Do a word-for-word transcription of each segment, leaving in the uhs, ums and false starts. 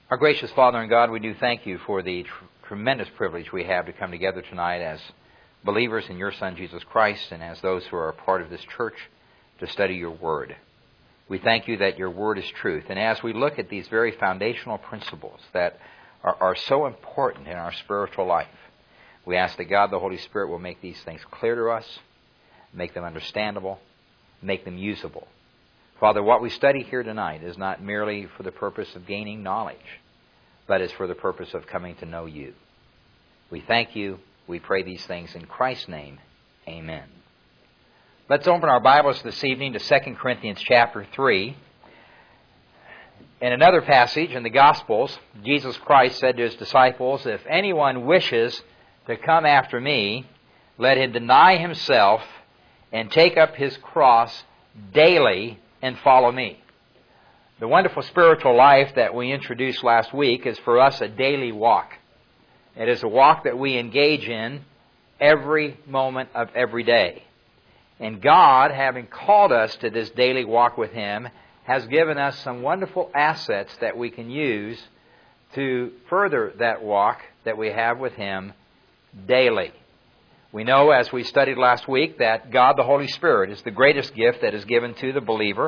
Our gracious Father and God, we do thank you for the tr- tremendous privilege we have to come together tonight as believers in your Son, Jesus Christ, and as those who are a part of this church to study your Word. We thank you that your Word is truth. And as we look at these very foundational principles that are, are so important in our spiritual life, we ask that God, the Holy Spirit, will make these things clear to us, make them understandable, make them usable. Father, what we study here tonight is not merely for the purpose of gaining knowledge, but is for the purpose of coming to know you. We thank you. We pray these things in Christ's name. Amen. Let's open our Bibles this evening to Second Corinthians chapter three. In another passage in the Gospels, Jesus Christ said to his disciples, "If anyone wishes to come after me, let him deny himself and take up his cross daily and follow me." The wonderful spiritual life that we introduced last week is for us a daily walk. It is a walk that we engage in every moment of every day. And God, having called us to this daily walk with Him, has given us some wonderful assets that we can use to further that walk that we have with Him daily. We know, as we studied last week, that God the Holy Spirit is the greatest gift that is given to the believer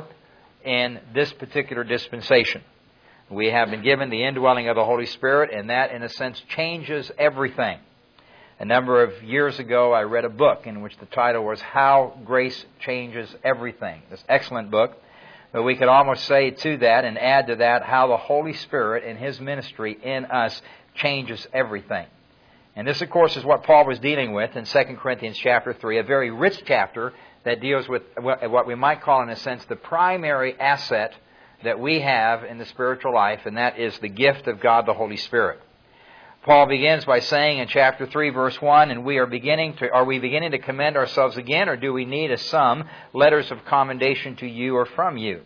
in this particular dispensation. We have been given the indwelling of the Holy Spirit, and that, in a sense, changes everything. A number of years ago, I read a book in which the title was How Grace Changes Everything. This excellent book. But we could almost say to that and add to that how the Holy Spirit and His ministry in us changes everything. And this, of course, is what Paul was dealing with in Second Corinthians chapter three, a very rich chapter that deals with what we might call, in a sense, the primary asset that we have in the spiritual life, and that is the gift of God the Holy Spirit. Paul begins by saying in chapter three, verse one, "And we are beginning to, are we beginning to commend ourselves again, or do we need as some letters of commendation to you or from you?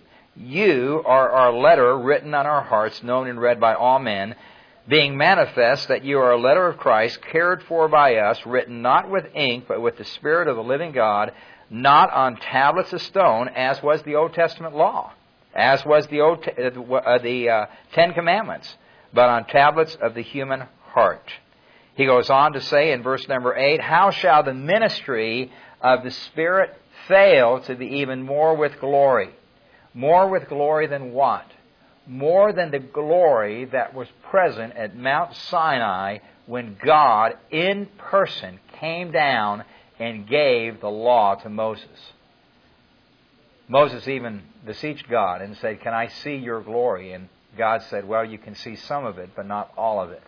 You are our letter written on our hearts, known and read by all men, being manifest that you are a letter of Christ, cared for by us, written not with ink, but with the Spirit of the living God, not on tablets of stone, as was the Old Testament law, as was the Old uh, the uh, Ten Commandments, but on tablets of the human heart." He goes on to say in verse number eight, "How shall the ministry of the Spirit fail to be even more with glory?" More with glory than what? More than the glory that was present at Mount Sinai when God in person came down and gave the law to Moses. Moses even beseeched God and said, "Can I see your glory?" And God said, "Well, you can see some of it, but not all of it."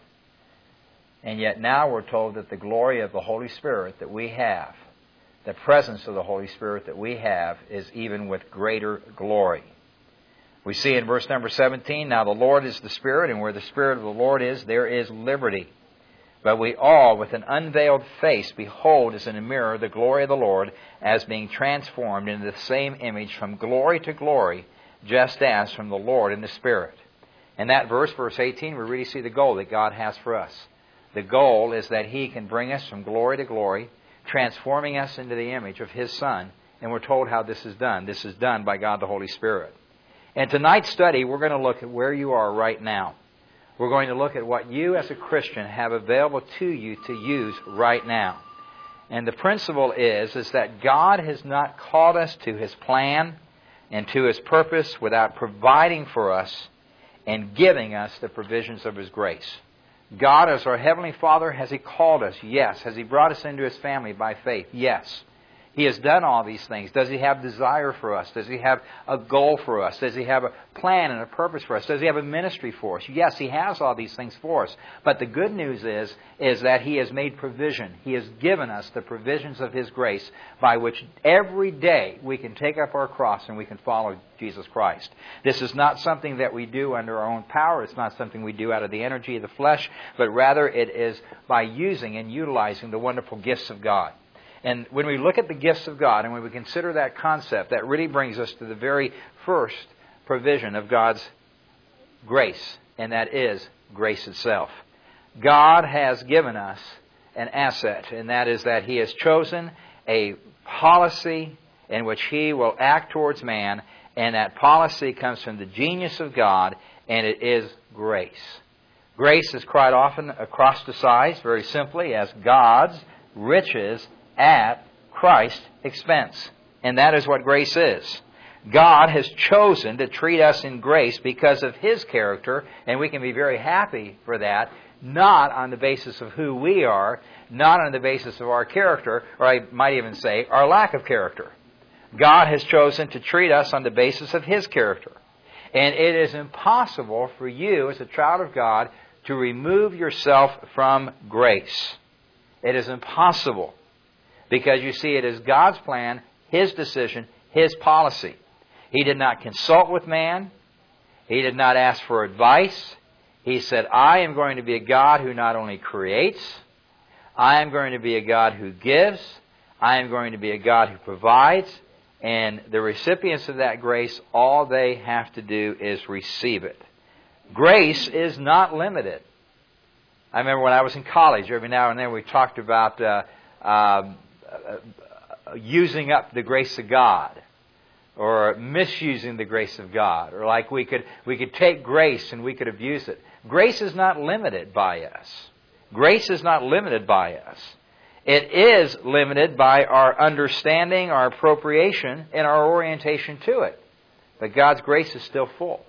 And yet now we're told that the glory of the Holy Spirit that we have, the presence of the Holy Spirit that we have, is even with greater glory. We see in verse number seventeen, "Now the Lord is the Spirit, and where the Spirit of the Lord is, there is liberty. But we all, with an unveiled face, behold as in a mirror the glory of the Lord, as being transformed into the same image from glory to glory, just as from the Lord in the Spirit." In that verse, verse eighteen, we really see the goal that God has for us. The goal is that He can bring us from glory to glory, transforming us into the image of His Son. And we're told how this is done. This is done by God the Holy Spirit. In tonight's study, we're going to look at where you are right now. We're going to look at what you as a Christian have available to you to use right now. And the principle is, is that God has not called us to His plan and to His purpose without providing for us and giving us the provisions of His grace. God, as our Heavenly Father, has He called us? Yes. Has He brought us into His family by faith? Yes. He has done all these things. Does He have desire for us? Does He have a goal for us? Does He have a plan and a purpose for us? Does He have a ministry for us? Yes, He has all these things for us. But the good news is, is that He has made provision. He has given us the provisions of His grace by which every day we can take up our cross and we can follow Jesus Christ. This is not something that we do under our own power. It's not something we do out of the energy of the flesh, but rather it is by using and utilizing the wonderful gifts of God. And when we look at the gifts of God and when we consider that concept, that really brings us to the very first provision of God's grace, and that is grace itself. God has given us an asset, and that is that He has chosen a policy in which He will act towards man, and that policy comes from the genius of God, and it is grace. Grace is quite often acrosticized very simply as God's riches at Christ's expense. And that is what grace is. God has chosen to treat us in grace because of His character, and we can be very happy for that, not on the basis of who we are, not on the basis of our character, or I might even say our lack of character. God has chosen to treat us on the basis of His character. And it is impossible for you as a child of God to remove yourself from grace. It is impossible. Because you see, it is God's plan, His decision, His policy. He did not consult with man. He did not ask for advice. He said, I am going to be a God who not only creates, I am going to be a God who gives, I am going to be a God who provides, and the recipients of that grace, all they have to do is receive it. Grace is not limited. I remember when I was in college, every now and then we talked about uh, uh, uh, using up the grace of God, or misusing the grace of God, or like we could we could take grace and we could abuse it. Grace is not limited by us. Grace is not limited by us. It is limited by our understanding, our appropriation, and our orientation to it. But God's grace is still full.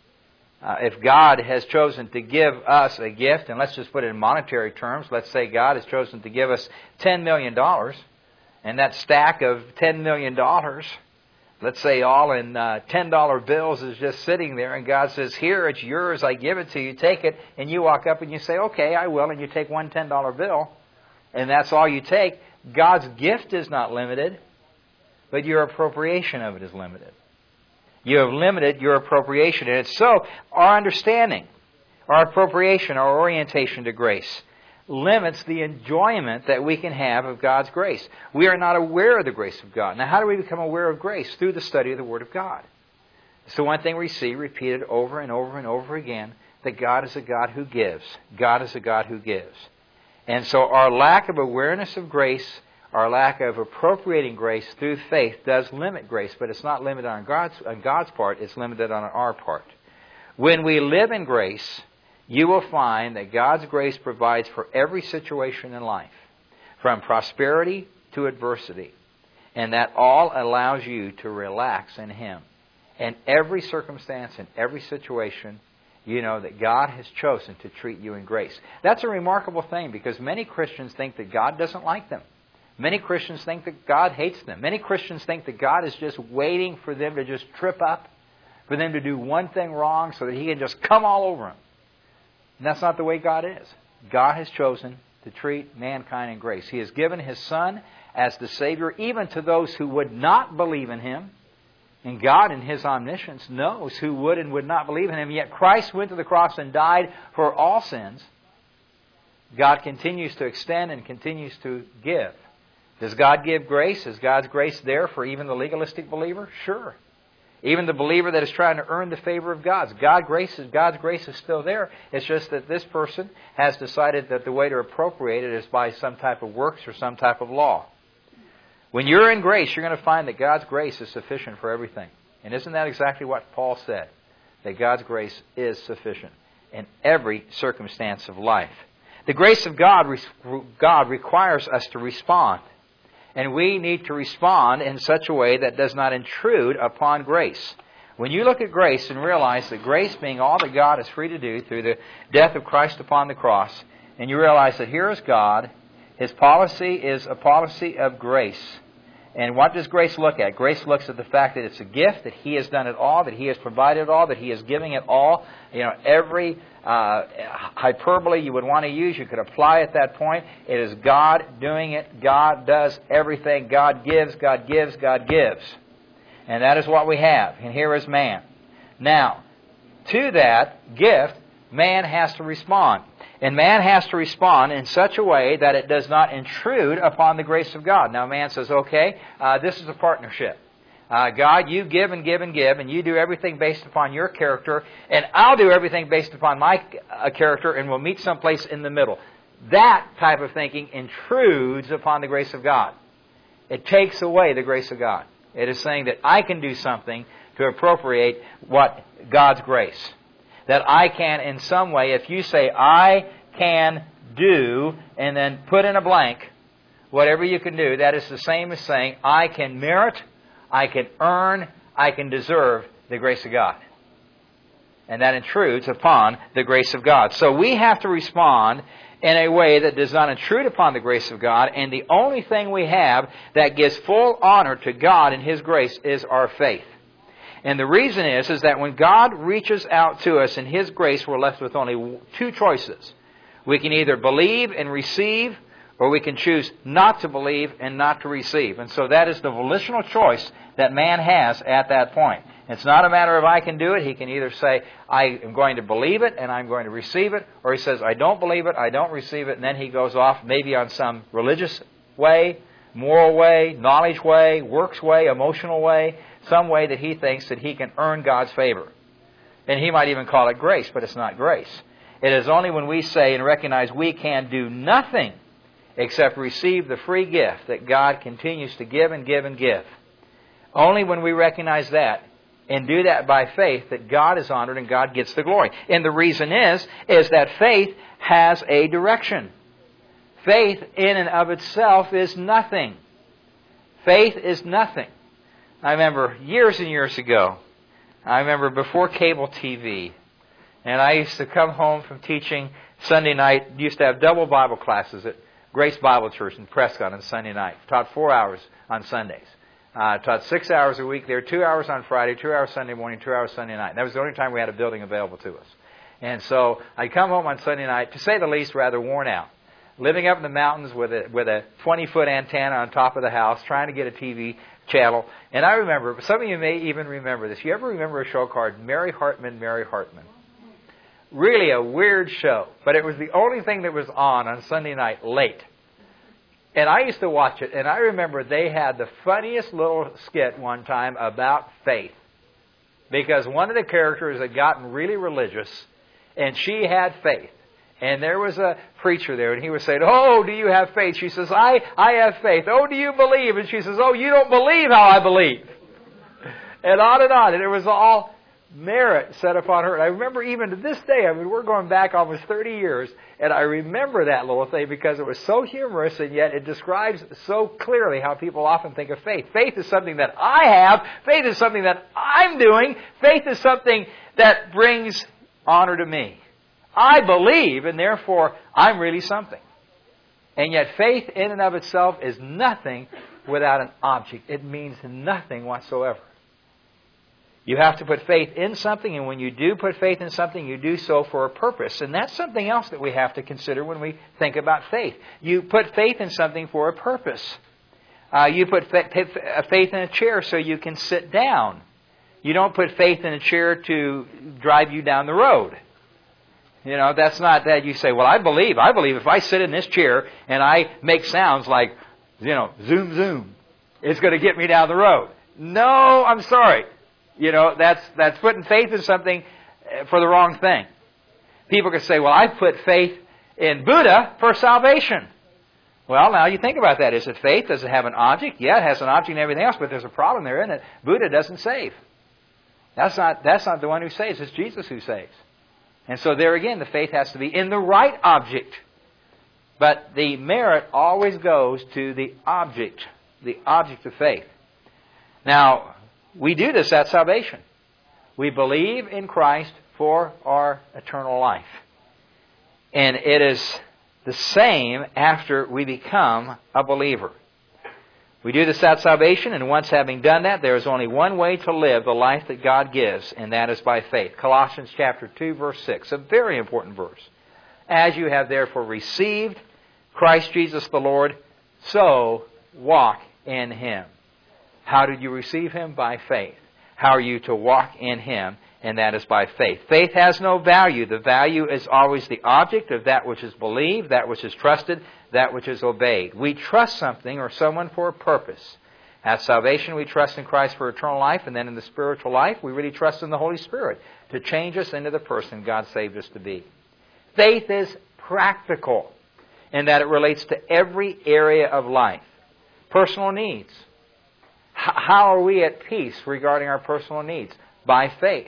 Uh, if God has chosen to give us a gift, and let's just put it in monetary terms, let's say God has chosen to give us ten million dollars, and that stack of ten million dollars, let's say all in uh, ten dollar bills is just sitting there, and God says, here, it's yours, I give it to you, take it, and you walk up and you say, okay, I will, and you take one ten dollar bill, and that's all you take. God's gift is not limited, but your appropriation of it is limited. You have limited your appropriation, and it's so our understanding, our appropriation, our orientation to grace limits the enjoyment that we can have of God's grace. We are not aware of the grace of God. Now, how do we become aware of grace? Through the study of the Word of God. It's the one thing we see repeated over and over and over again, that God is a God who gives. God is a God who gives. And so our lack of awareness of grace, our lack of appropriating grace through faith does limit grace, but it's not limited on God's, on God's part, it's limited on our part. When we live in grace, you will find that God's grace provides for every situation in life, from prosperity to adversity. And that all allows you to relax in Him. In every circumstance, in every situation, you know that God has chosen to treat you in grace. That's a remarkable thing, because many Christians think that God doesn't like them. Many Christians think that God hates them. Many Christians think that God is just waiting for them to just trip up, for them to do one thing wrong so that He can just come all over them. And that's not the way God is. God has chosen to treat mankind in grace. He has given His Son as the Savior, even to those who would not believe in Him. And God, in His omniscience, knows who would and would not believe in Him. Yet Christ went to the cross and died for all sins. God continues to extend and continues to give. Does God give grace? Is God's grace there for even the legalistic believer? Sure. Even the believer that is trying to earn the favor of God. God grace is, God's grace is still there. It's just that this person has decided that the way to appropriate it is by some type of works or some type of law. When you're in grace, you're going to find that God's grace is sufficient for everything. And isn't that exactly what Paul said? That God's grace is sufficient in every circumstance of life. The grace of God, God requires us to respond. And we need to respond in such a way that does not intrude upon grace. When you look at grace and realize that grace being all that God is free to do through the death of Christ upon the cross, and you realize that here is God, His policy is a policy of grace. And what does grace look at? Grace looks at the fact that it's a gift, that He has done it all, that He has provided it all, that He is giving it all. You know, every uh, hyperbole you would want to use, you could apply at that point. It is God doing it. God does everything. God gives, God gives, God gives. And that is what we have. And here is man. Now, to that gift, man has to respond. And man has to respond in such a way that it does not intrude upon the grace of God. Now man says, okay, uh, this is a partnership. Uh, God, you give and give and give, and you do everything based upon your character, and I'll do everything based upon my uh, character, and we'll meet someplace in the middle. That type of thinking intrudes upon the grace of God. It takes away the grace of God. It is saying that I can do something to appropriate what God's grace. that I can in some way, if you say, I can do, and then put in a blank, whatever you can do, that is the same as saying, I can merit, I can earn, I can deserve the grace of God. And that intrudes upon the grace of God. So we have to respond in a way that does not intrude upon the grace of God, and the only thing we have that gives full honor to God and His grace is our faith. And the reason is, is that when God reaches out to us in His grace, we're left with only two choices. We can either believe and receive, or we can choose not to believe and not to receive. And so that is the volitional choice that man has at that point. It's not a matter of I can do it. He can either say, I am going to believe it and I'm going to receive it, or he says, I don't believe it, I don't receive it, and then he goes off maybe on some religious way, moral way, knowledge way, works way, emotional way, some way that he thinks that he can earn God's favor. And he might even call it grace, but it's not grace. It is only when we say and recognize we can do nothing except receive the free gift that God continues to give and give and give. Only when we recognize that and do that by faith that God is honored and God gets the glory. And the reason is, is that faith has a direction. Faith in and of itself is nothing. Faith is nothing. I remember years and years ago, I remember before cable T V, and I used to come home from teaching Sunday night, used to have double Bible classes at Grace Bible Church in Prescott on Sunday night. Taught four hours on Sundays. Uh, taught six hours a week there, two hours on Friday, two hours Sunday morning, two hours Sunday night. That was the only time we had a building available to us. And so I'd come home on Sunday night, to say the least, rather worn out. Living up in the mountains with a with a twenty-foot antenna on top of the house, trying to get a T V channel. And I remember, some of you may even remember this. You ever remember a show called Mary Hartman, Mary Hartman? Really a weird show, but it was the only thing that was on on Sunday night late. And I used to watch it, and I remember they had the funniest little skit one time about faith. Because one of the characters had gotten really religious, and she had faith. And there was a preacher there, and he was saying, oh, do you have faith? She says, I, I have faith. Oh, do you believe? And she says, oh, you don't believe how I believe. And on and on. And it was all merit set upon her. And I remember even to this day, I mean, we're going back almost thirty years, and I remember that little thing because it was so humorous, and yet it describes so clearly how people often think of faith. Faith is something that I have. Faith is something that I'm doing. Faith is something that brings honor to me. I believe, and therefore I'm really something. And yet faith in and of itself is nothing without an object. It means nothing whatsoever. You have to put faith in something, and when you do put faith in something, you do so for a purpose. And that's something else that we have to consider when we think about faith. You put faith in something for a purpose. Uh, you put faith in a chair so you can sit down. You don't put faith in a chair to drive you down the road. You know, that's not that you say, well, I believe. I believe if I sit in this chair and I make sounds like, you know, zoom, zoom, it's going to get me down the road. No, I'm sorry. You know, that's that's putting faith in something for the wrong thing. People can say, well, I put faith in Buddha for salvation. Well, now you think about that. Is it faith? Does it have an object? Yeah, it has an object and everything else, but there's a problem there, isn't it? Buddha doesn't save. That's not that's not the one who saves. It's Jesus who saves. And so there again, the faith has to be in the right object. But the merit always goes to the object, the object of faith. Now, we do this at salvation. We believe in Christ for our eternal life. And it is the same after we become a believer. We do this at salvation, and once having done that, there is only one way to live the life that God gives, and that is by faith. Colossians chapter two, verse six, a very important verse. As you have therefore received Christ Jesus the Lord, so walk in Him. How did you receive Him? By faith. How are you to walk in Him? And that is by faith. Faith has no value. The value is always the object of that which is believed, that which is trusted, that which is obeyed. We trust something or someone for a purpose. At salvation, we trust in Christ for eternal life, and then in the spiritual life, we really trust in the Holy Spirit to change us into the person God saved us to be. Faith is practical in that it relates to every area of life. Personal needs. How are we at peace regarding our personal needs? By faith.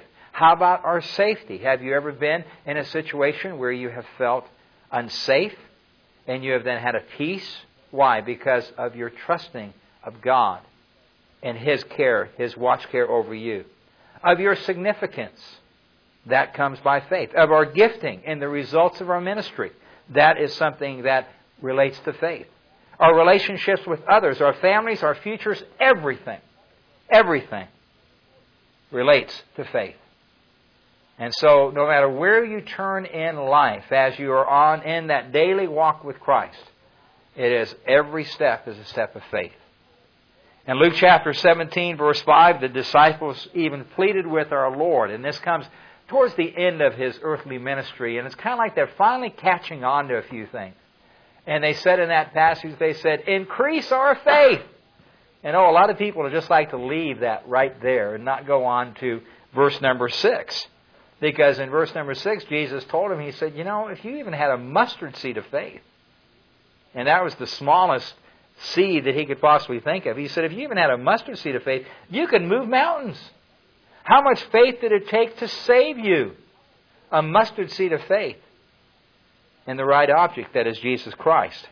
How about our safety? Have you ever been in a situation where you have felt unsafe and you have then had a peace? Why? Because of your trusting of God and His care, His watch care over you. Of your significance, that comes by faith. Of our gifting and the results of our ministry, that is something that relates to faith. Our relationships with others, our families, our futures, everything, everything relates to faith. And so, no matter where you turn in life, as you are on in that daily walk with Christ, it is every step is a step of faith. In Luke chapter seventeen, verse five, the disciples even pleaded with our Lord. And this comes towards the end of His earthly ministry. And it's kind of like they're finally catching on to a few things. And they said in that passage, they said, increase our faith. And oh, a lot of people would just like to leave that right there and not go on to verse number six. Because in verse number six, Jesus told him, He said, you know, if you even had a mustard seed of faith, and that was the smallest seed that He could possibly think of. He said, if you even had a mustard seed of faith, you could move mountains. How much faith did it take to save you? A mustard seed of faith in the right object, that is Jesus Christ.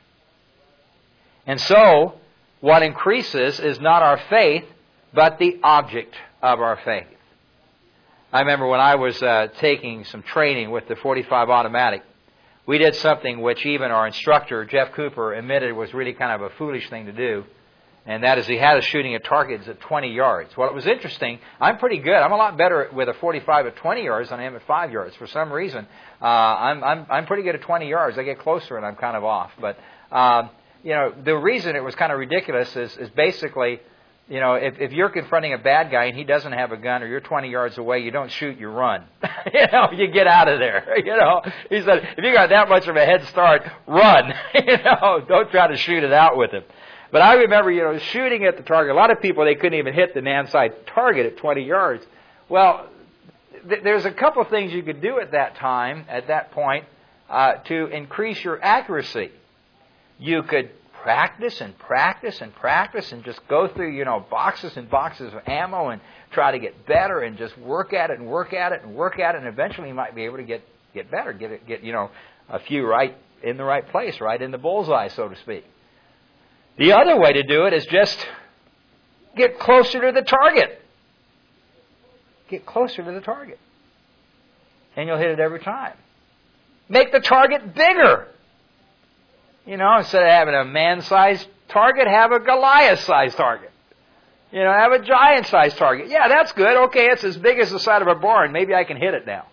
And so, what increases is not our faith, but the object of our faith. I remember when I was uh, taking some training with the forty-five automatic, we did something which even our instructor, Jeff Cooper, admitted was really kind of a foolish thing to do. And that is, he had us shooting at targets at twenty yards. Well, it was interesting. I'm pretty good. I'm a lot better with a forty-five at twenty yards than I am at five yards. For some reason, uh, I'm, I'm, I'm pretty good at twenty yards. I get closer and I'm kind of off. But, um, you know, the reason it was kind of ridiculous is, is basically, you know, if, if you're confronting a bad guy and he doesn't have a gun, or you're twenty yards away, you don't shoot, you run. you know, you get out of there. You know, he said, if you got that much of a head start, run. you know, don't try to shoot it out with him. But I remember, you know, shooting at the target. A lot of people, they couldn't even hit the Nansai target at twenty yards. Well, th- there's a couple of things you could do at that time, at that point, uh, to increase your accuracy. You could practice and practice and practice and just go through, you know, boxes and boxes of ammo and try to get better and just work at it and work at it and work at it, and eventually you might be able to get, get better, get it, get, you know, a few right in the right place, right in the bullseye, so to speak. The other way to do it is just get closer to the target. Get closer to the target. And you'll hit it every time. Make the target bigger. You know, instead of having a man-sized target, have a Goliath-sized target. You know, have a giant-sized target. Yeah, that's good. Okay, it's as big as the side of a barn. Maybe I can hit it now.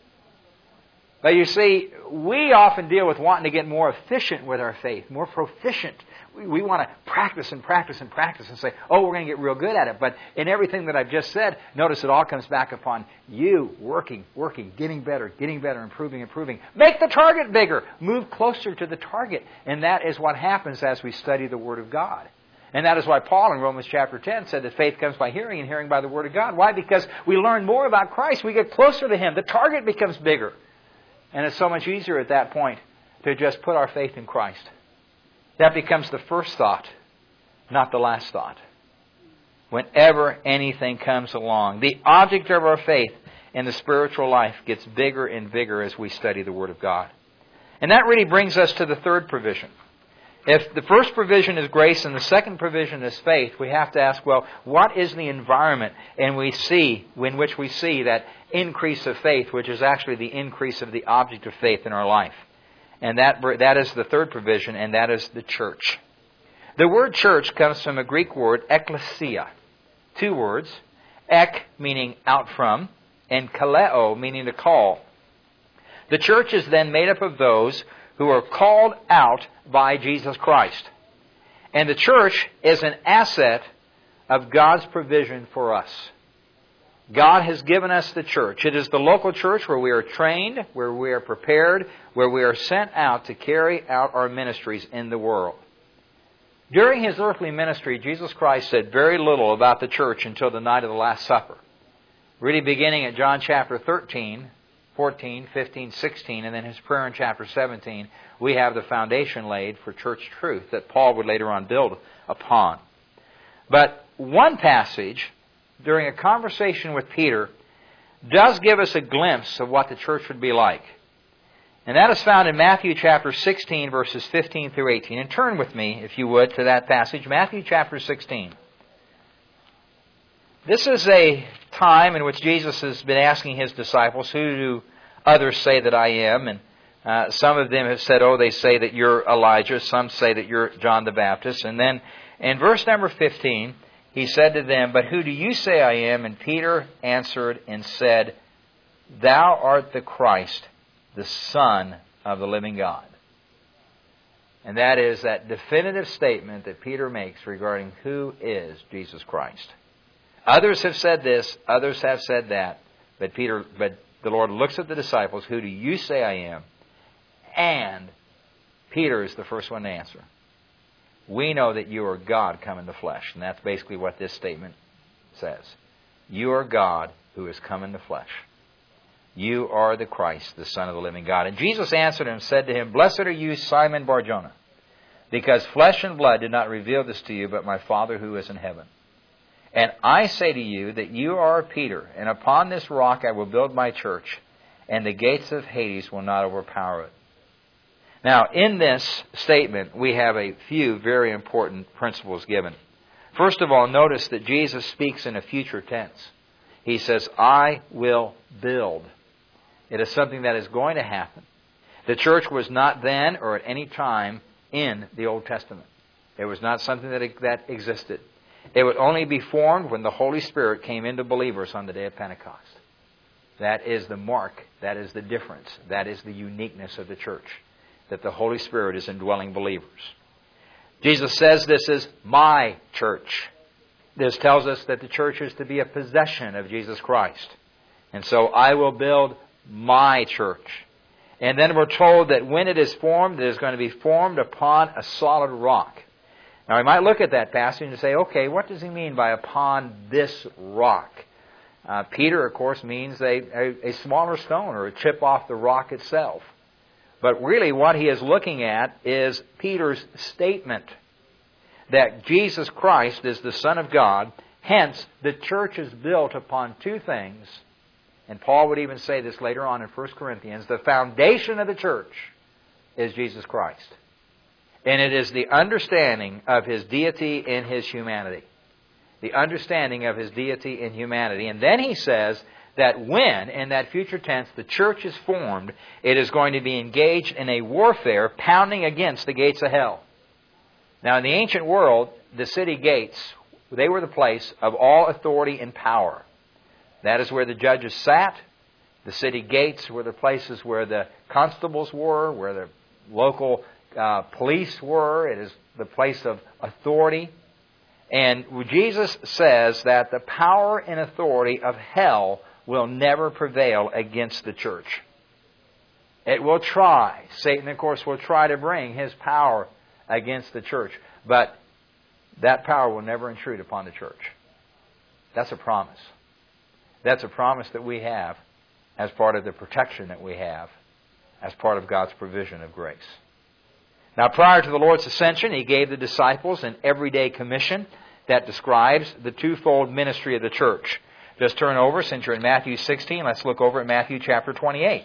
But you see, we often deal with wanting to get more efficient with our faith, more proficient. We, we want to practice and practice and practice and say, oh, we're going to get real good at it. But in everything that I've just said, notice it all comes back upon you working, working, getting better, getting better, improving, improving. Make the target bigger. Move closer to the target. And that is what happens as we study the Word of God. And that is why Paul in Romans chapter ten said that faith comes by hearing, and hearing by the Word of God. Why? Because we learn more about Christ. We get closer to Him. The target becomes bigger. And it's so much easier at that point to just put our faith in Christ. That becomes the first thought, not the last thought. Whenever anything comes along, the object of our faith in the spiritual life gets bigger and bigger as we study the Word of God. And that really brings us to the third provision. If the first provision is grace and the second provision is faith, we have to ask, well, what is the environment and we see in which we see that increase of faith, which is actually the increase of the object of faith in our life? And that that is the third provision, and that is the church. The word church comes from a Greek word, ekklesia. Two words, ek meaning out from, and kaleo meaning to call. The church is then made up of those who are called out by Jesus Christ. And the church is an asset of God's provision for us. God has given us the church. It is the local church where we are trained, where we are prepared, where we are sent out to carry out our ministries in the world. During His earthly ministry, Jesus Christ said very little about the church until the night of the Last Supper. Really beginning at John chapter thirteen, fourteen, fifteen, sixteen, and then His prayer in chapter seventeen, we have the foundation laid for church truth that Paul would later on build upon. But one passage, during a conversation with Peter, does give us a glimpse of what the church would be like. And that is found in Matthew chapter sixteen, verses fifteen through eighteen. And turn with me, if you would, to that passage, Matthew chapter sixteen. This is a time in which Jesus has been asking His disciples, who do others say that I am? And uh, some of them have said, oh, they say that you're Elijah. Some say that you're John the Baptist. And then in verse number fifteen, He said to them, but who do you say I am? And Peter answered and said, Thou art the Christ, the Son of the living God. And that is that definitive statement that Peter makes regarding who is Jesus Christ. Others have said this, others have said that, but Peter, but the Lord looks at the disciples, who do you say I am? And Peter is the first one to answer. We know that you are God come in the flesh. And that's basically what this statement says. You are God who has come in the flesh. You are the Christ, the Son of the living God. And Jesus answered him and said to him, Blessed are you, Simon Bar-Jonah, because flesh and blood did not reveal this to you, but my Father who is in heaven. And I say to you that you are Peter, and upon this rock I will build my church, and the gates of Hades will not overpower it. Now, in this statement, we have a few very important principles given. First of all, notice that Jesus speaks in a future tense. He says, I will build. It is something that is going to happen. The church was not then or at any time in the Old Testament. It was not something that, that existed. It would only be formed when the Holy Spirit came into believers on the day of Pentecost. That is the mark. That is the difference. That is the uniqueness of the church, that the Holy Spirit is indwelling believers. Jesus says this is my church. This tells us that the church is to be a possession of Jesus Christ. And so I will build my church. And then we're told that when it is formed, it is going to be formed upon a solid rock. Now, we might look at that passage and say, okay, what does he mean by upon this rock? Uh, Peter, of course, means a, a, a smaller stone or a chip off the rock itself. But really what he is looking at is Peter's statement that Jesus Christ is the Son of God. Hence, the church is built upon two things. And Paul would even say this later on in First Corinthians. The foundation of the church is Jesus Christ. And it is the understanding of His deity and His humanity. The understanding of His deity and humanity. And then he says that when, in that future tense, the church is formed, it is going to be engaged in a warfare pounding against the gates of hell. Now, in the ancient world, the city gates, they were the place of all authority and power. That is where the judges sat. The city gates were the places where the constables were, where the local uh, police were. It is the place of authority. And Jesus says that the power and authority of hell will never prevail against the church. It will try. Satan, of course, will try to bring his power against the church. But that power will never intrude upon the church. That's a promise. That's a promise that we have as part of the protection that we have as part of God's provision of grace. Now, prior to the Lord's ascension, He gave the disciples an everyday commission that describes the twofold ministry of the church. Just turn over, since you're in Matthew sixteen, let's look over at Matthew chapter twenty-eight.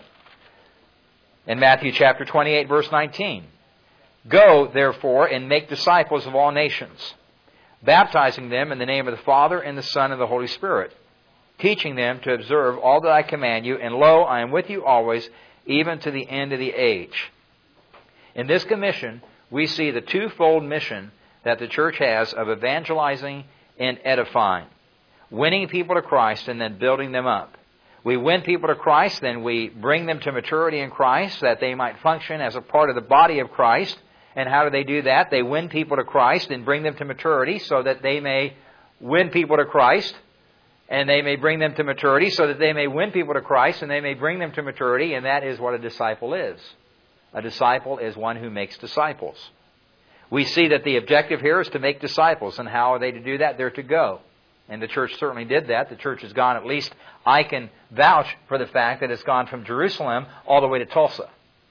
In Matthew chapter twenty-eight, verse nineteen. Go, therefore, and make disciples of all nations, baptizing them in the name of the Father and the Son and the Holy Spirit, teaching them to observe all that I command you, and lo, I am with you always, even to the end of the age. In this commission, we see the twofold mission that the church has of evangelizing and edifying. Winning people to Christ and then building them up. We win people to Christ, then we bring them to maturity in Christ that they might function as a part of the body of Christ. And how do they do that? They win people to Christ and bring them to maturity so that they may win people to Christ. And they may bring them to maturity so that they may win people to Christ and they may bring them to maturity. And that is what a disciple is. A disciple is one who makes disciples. We see that the objective here is to make disciples. And how are they to do that? They're to go. And the church certainly did that. The church has gone, at least I can vouch for the fact that it's gone from Jerusalem all the way to Tulsa.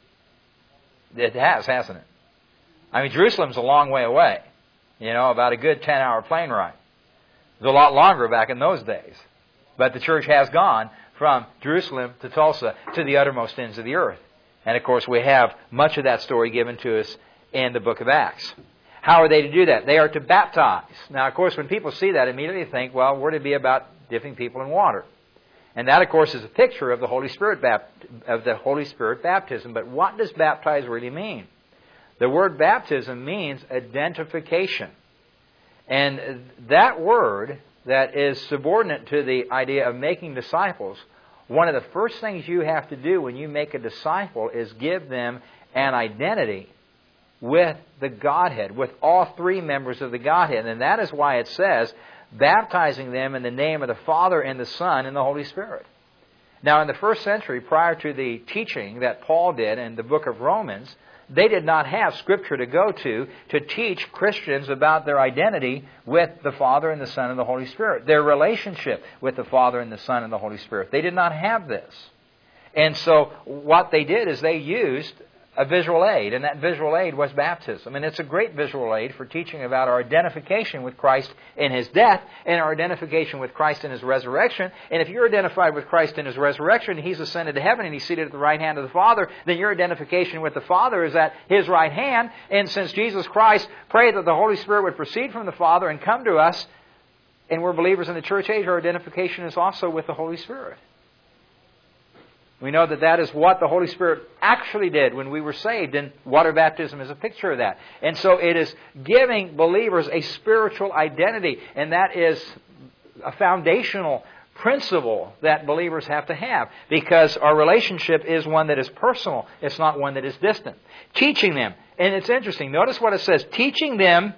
It has, hasn't it? I mean, Jerusalem's a long way away. You know, about a good ten-hour plane ride. It was a lot longer back in those days. But the church has gone from Jerusalem to Tulsa to the uttermost ends of the earth. And of course we have much of that story given to us in the book of Acts. How are they to do that? They are to baptize. Now of course when people see that, immediately think, well, we're to be about dipping people in water. And that of course is a picture of the Holy Spirit bapt- of the Holy Spirit baptism. But what does baptize really mean? The word baptism means identification. And that word that is subordinate to the idea of making disciples, one of the first things you have to do when you make a disciple is give them an identity with the Godhead, with all three members of the Godhead. And that is why it says, baptizing them in the name of the Father and the Son and the Holy Spirit. Now in the first century, prior to the teaching that Paul did in the book of Romans, they did not have Scripture to go to to teach Christians about their identity with the Father and the Son and the Holy Spirit, their relationship with the Father and the Son and the Holy Spirit. They did not have this. And so what they did is they used a visual aid, and that visual aid was baptism. And it's a great visual aid for teaching about our identification with Christ in His death and our identification with Christ in His resurrection. And if you're identified with Christ in His resurrection, He's ascended to heaven and He's seated at the right hand of the Father, then your identification with the Father is at His right hand. And since Jesus Christ prayed that the Holy Spirit would proceed from the Father and come to us, and we're believers in the church age, our identification is also with the Holy Spirit. We know that that is what the Holy Spirit actually did when we were saved, and water baptism is a picture of that. And so it is giving believers a spiritual identity, and that is a foundational principle that believers have to have, because our relationship is one that is personal. It's not one that is distant. Teaching them, and it's interesting, notice what it says, teaching them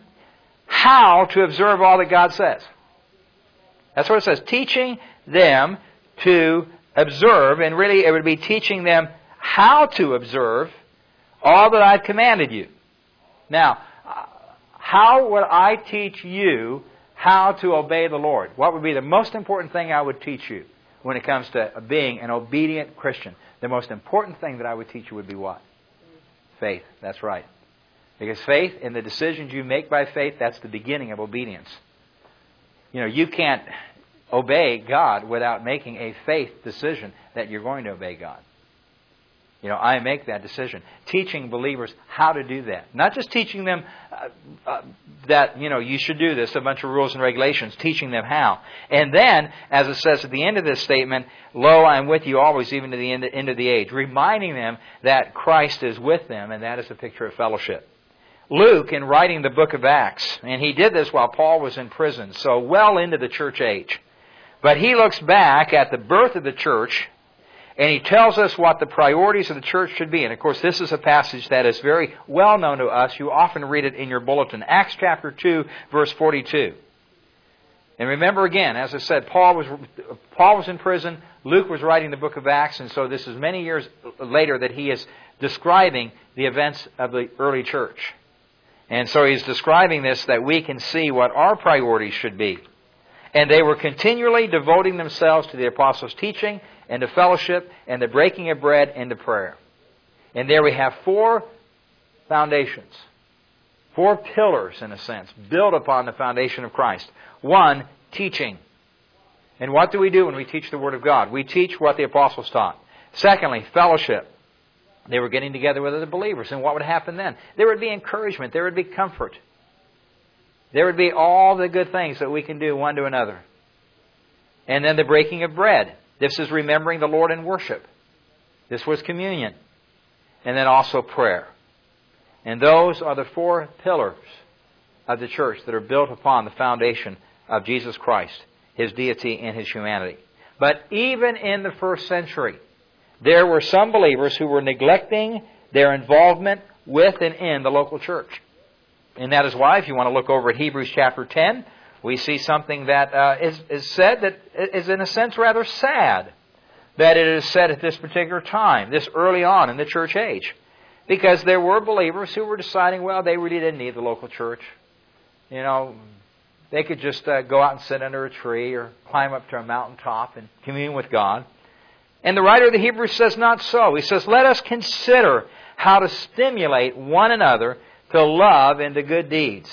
how to observe all that God says. That's what it says, teaching them to observe, and really it would be teaching them how to observe all that I've commanded you. Now, how would I teach you how to obey the Lord? What would be the most important thing I would teach you when it comes to being an obedient Christian? The most important thing that I would teach you would be what? Faith. That's right. Because faith and the decisions you make by faith, that's the beginning of obedience. You know, you can't obey God without making a faith decision that you're going to obey God. You know, I make that decision. Teaching believers how to do that. Not just teaching them uh, uh, that, you know, you should do this, a bunch of rules and regulations, teaching them how. And then, as it says at the end of this statement, lo, I am with you always, even to the end, end of the age. Reminding them that Christ is with them, and that is a picture of fellowship. Luke, in writing the book of Acts, and he did this while Paul was in prison, so well into the church age. But he looks back at the birth of the church, and he tells us what the priorities of the church should be. And of course, this is a passage that is very well known to us. You often read it in your bulletin. Acts chapter two, verse forty-two. And remember again, as I said, Paul was Paul was in prison. Luke was writing the book of Acts, and so this is many years later that he is describing the events of the early church. And so he's describing this that we can see what our priorities should be. And they were continually devoting themselves to the apostles' teaching and to fellowship and the breaking of bread and to prayer. And there we have four foundations, four pillars in a sense, built upon the foundation of Christ. One, teaching. And what do we do when we teach the Word of God? We teach what the apostles taught. Secondly, fellowship. They were getting together with other believers. And what would happen then? There would be encouragement. There would be comfort. There would be all the good things that we can do one to another. And then the breaking of bread. This is remembering the Lord in worship. This was communion. And then also prayer. And those are the four pillars of the church that are built upon the foundation of Jesus Christ, His deity and His humanity. But even in the first century, there were some believers who were neglecting their involvement with and in the local church. And that is why, if you want to look over at Hebrews chapter ten, we see something that uh, is, is said that is in a sense rather sad that it is said at this particular time, this early on in the church age. Because there were believers who were deciding, well, they really didn't need the local church. You know, they could just uh, go out and sit under a tree or climb up to a mountaintop and commune with God. And the writer of the Hebrews says not so. He says, let us consider how to stimulate one another to love and to good deeds.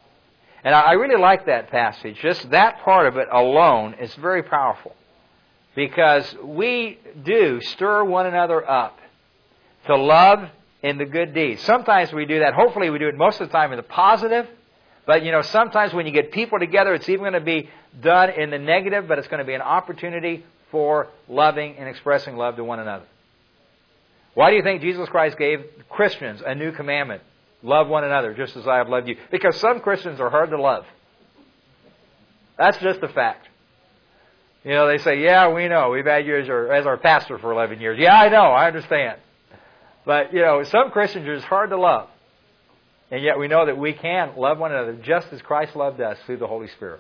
And I really like that passage. Just that part of it alone is very powerful. Because we do stir one another up to love and the good deeds. Sometimes we do that. Hopefully we do it most of the time in the positive. But, you know, sometimes when you get people together, it's even going to be done in the negative, but it's going to be an opportunity for loving and expressing love to one another. Why do you think Jesus Christ gave Christians a new commandment? Love one another just as I have loved you. Because some Christians are hard to love. That's just a fact. You know, they say, yeah, we know. We've had you as our, as our pastor for eleven years. Yeah, I know. I understand. But, you know, some Christians are just hard to love. And yet we know that we can love one another just as Christ loved us through the Holy Spirit.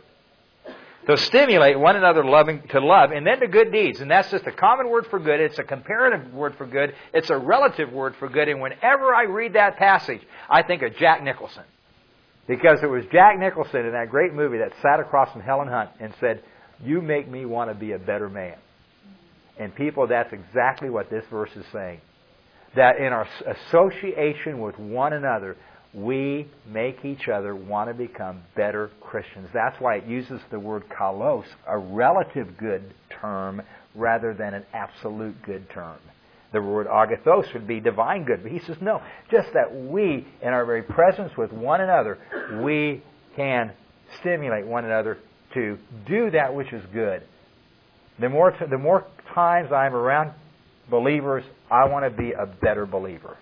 To stimulate one another loving to love, and then to good deeds. And that's just a common word for good. It's a comparative word for good. It's a relative word for good. And whenever I read that passage, I think of Jack Nicholson. Because it was Jack Nicholson in that great movie that sat across from Helen Hunt and said, "You make me want to be a better man." And people, that's exactly what this verse is saying. That in our association with one another, we make each other want to become better Christians. That's why it uses the word kalos, a relative good term, rather than an absolute good term. The word agathos would be divine good. But he says, no, just that we, in our very presence with one another, we can stimulate one another to do that which is good. The more, t- the more times I'm around believers, I want to be a better believer.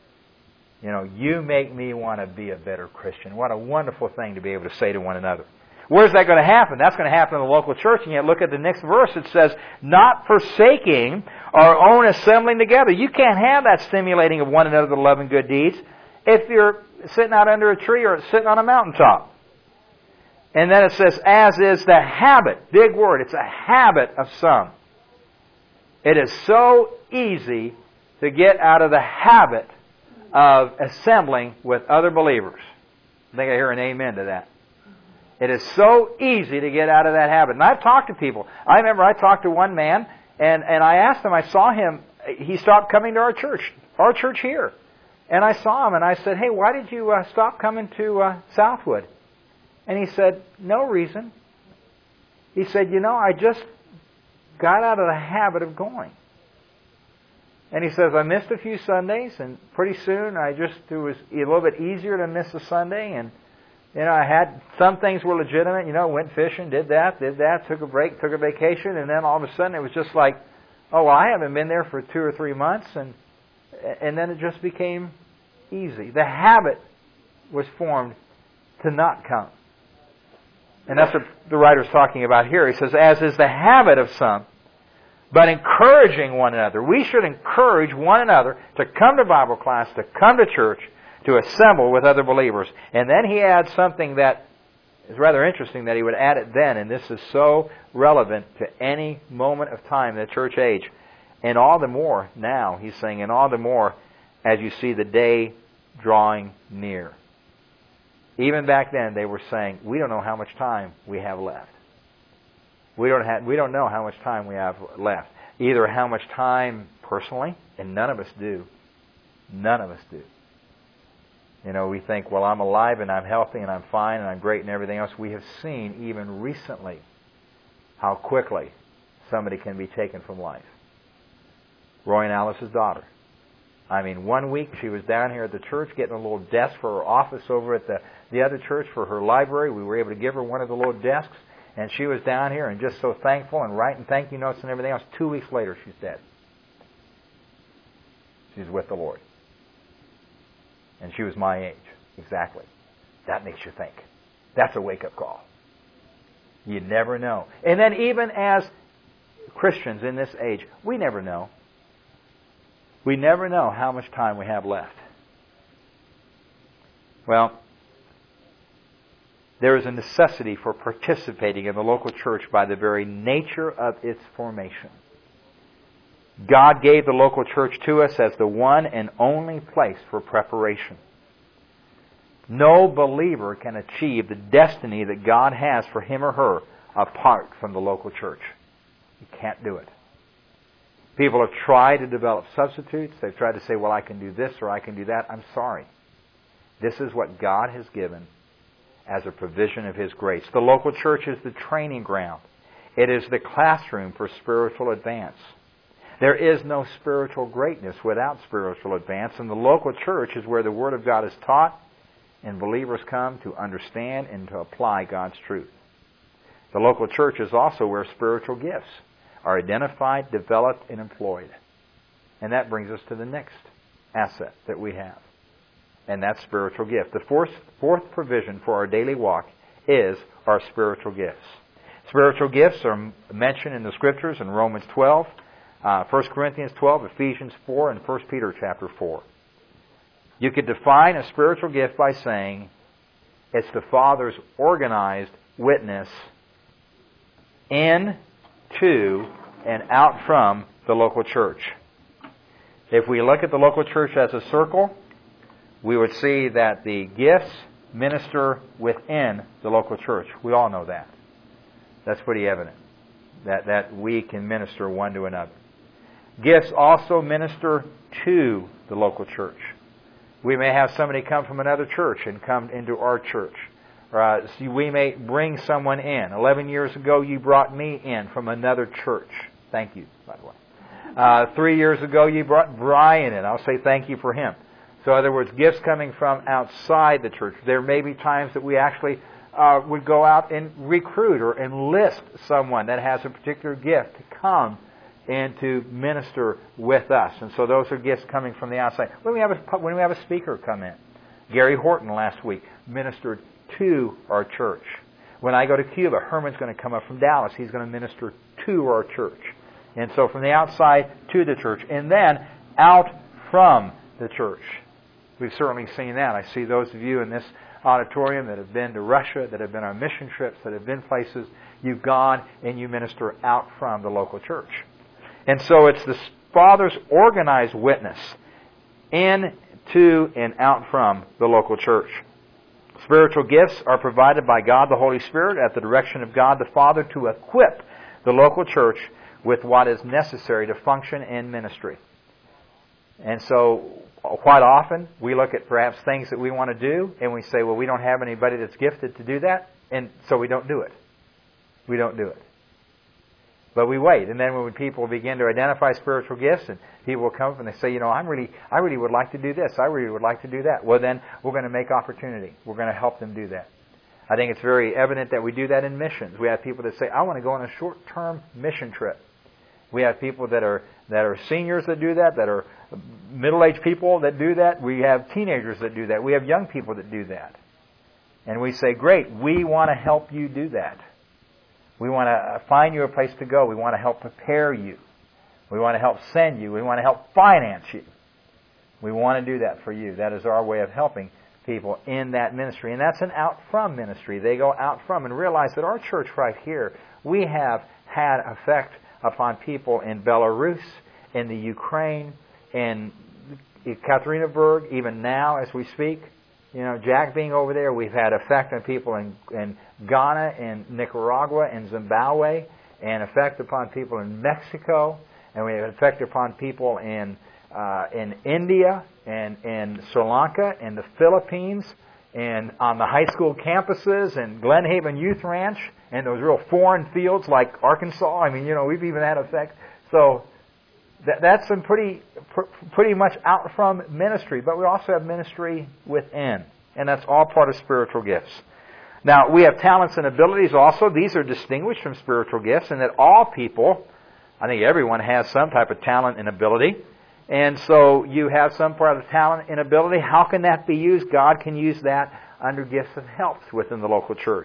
You know, you make me want to be a better Christian. What a wonderful thing to be able to say to one another. Where's that going to happen? That's going to happen in the local church. And yet look at the next verse. It says, not forsaking our own assembling together. You can't have that stimulating of one another to love and good deeds if you're sitting out under a tree or sitting on a mountaintop. And then it says, as is the habit. Big word. It's a habit of some. It is so easy to get out of the habit of assembling with other believers. I think I hear an amen to that. It is so easy to get out of that habit. And I've talked to people. I remember I talked to one man, and, and I asked him, I saw him, he stopped coming to our church, our church here. And I saw him, and I said, hey, why did you uh, stop coming to uh, Southwood? And he said, no reason. He said, you know, I just got out of the habit of going. And he says, I missed a few Sundays, and pretty soon I just, it was a little bit easier to miss a Sunday, and, you know, I had, some things were legitimate, you know, went fishing, did that, did that, took a break, took a vacation, and then all of a sudden it was just like, oh, well, I haven't been there for two or three months, and, and then it just became easy. The habit was formed to not come. And that's what the writer's talking about here. He says, as is the habit of some, but encouraging one another. We should encourage one another to come to Bible class, to come to church, to assemble with other believers. And then he adds something that is rather interesting that he would add it then, and this is so relevant to any moment of time in the church age. And all the more now, he's saying, and all the more as you see the day drawing near. Even back then, they were saying, we don't know how much time we have left. We don't have, we don't know how much time we have left. Either how much time personally, and none of us do. None of us do. You know, we think, well, I'm alive and I'm healthy and I'm fine and I'm great and everything else. We have seen, even recently, how quickly somebody can be taken from life. Roy and Alice's daughter. I mean, one week she was down here at the church getting a little desk for her office over at the, the other church for her library. We were able to give her one of the little desks. And she was down here and just so thankful and writing thank you notes and everything else. Two weeks later, she's dead. She's with the Lord. And she was my age. Exactly. That makes you think. That's a wake-up call. You never know. And then even as Christians in this age, we never know. We never know how much time we have left. Well, there is a necessity for participating in the local church by the very nature of its formation. God gave the local church to us as the one and only place for preparation. No believer can achieve the destiny that God has for him or her apart from the local church. You can't do it. People have tried to develop substitutes. They've tried to say, well, I can do this or I can do that. I'm sorry. This is what God has given as a provision of His grace. The local church is the training ground. It is the classroom for spiritual advance. There is no spiritual greatness without spiritual advance, and the local church is where the Word of God is taught and believers come to understand and to apply God's truth. The local church is also where spiritual gifts are identified, developed, and employed. And that brings us to the next asset that we have, and that's spiritual gift. The fourth, fourth provision for our daily walk is our spiritual gifts. Spiritual gifts are mentioned in the Scriptures in Romans twelve, uh, First Corinthians twelve, Ephesians four, and First Peter chapter four. You could define a spiritual gift by saying it's the Father's organized witness in, to, and out from the local church. If we look at the local church as a circle, we would see that the gifts minister within the local church. We all know that. That's pretty evident, that, that we can minister one to another. Gifts also minister to the local church. We may have somebody come from another church and come into our church. Uh, so we may bring someone in. Eleven years ago, you brought me in from another church. Thank you, by the way. Uh, three years ago, you brought Brian in. I'll say thank you for him. So in other words, gifts coming from outside the church. There may be times that we actually uh, would go out and recruit or enlist someone that has a particular gift to come and to minister with us. And so those are gifts coming from the outside. When we have a, when we have a speaker come in, Gary Horton last week ministered to our church. When I go to Cuba, Herman's going to come up from Dallas. He's going to minister to our church. And so from the outside to the church. And then out from the church. We've certainly seen that. I see those of you in this auditorium that have been to Russia, that have been on mission trips, that have been places. You've gone and you minister out from the local church. And so it's the Father's organized witness in, to, and out from the local church. Spiritual gifts are provided by God the Holy Spirit at the direction of God the Father to equip the local church with what is necessary to function in ministry. And so quite often we look at perhaps things that we want to do and we say, well, we don't have anybody that's gifted to do that, and so we don't do it. We don't do it. But we wait, and then when people begin to identify spiritual gifts, and people will come up and they say, you know, I'm really, I really would like to do this. I really would like to do that. Well, then we're going to make opportunity. We're going to help them do that. I think it's very evident that we do that in missions. We have people that say, I want to go on a short-term mission trip. We have people that are that are seniors that do that, that are middle-aged people that do that. We have teenagers that do that. We have young people that do that. And we say, great, we want to help you do that. We want to find you a place to go. We want to help prepare you. We want to help send you. We want to help finance you. We want to do that for you. That is our way of helping people in that ministry. And that's an out-from ministry. They go out from and realize that our church right here, we have had effect upon people in Belarus, in the Ukraine, in Ekaterinburg, even now as we speak. You know, Jack being over there, we've had effect on people in, in Ghana, in Nicaragua, in Zimbabwe, and effect upon people in Mexico, and we have effect upon people in uh, in India, and in Sri Lanka, and the Philippines, and on the high school campuses, and Glen Haven Youth Ranch, and those real foreign fields like Arkansas. I mean, you know, we've even had effect. So that, that's some pretty pr- pretty much out from ministry. But we also have ministry within. And that's all part of spiritual gifts. Now, we have talents and abilities also. These are distinguished from spiritual gifts in that all people, I think everyone has some type of talent and ability. And so you have some part of talent and ability. How can that be used? God can use that under gifts of helps within the local church.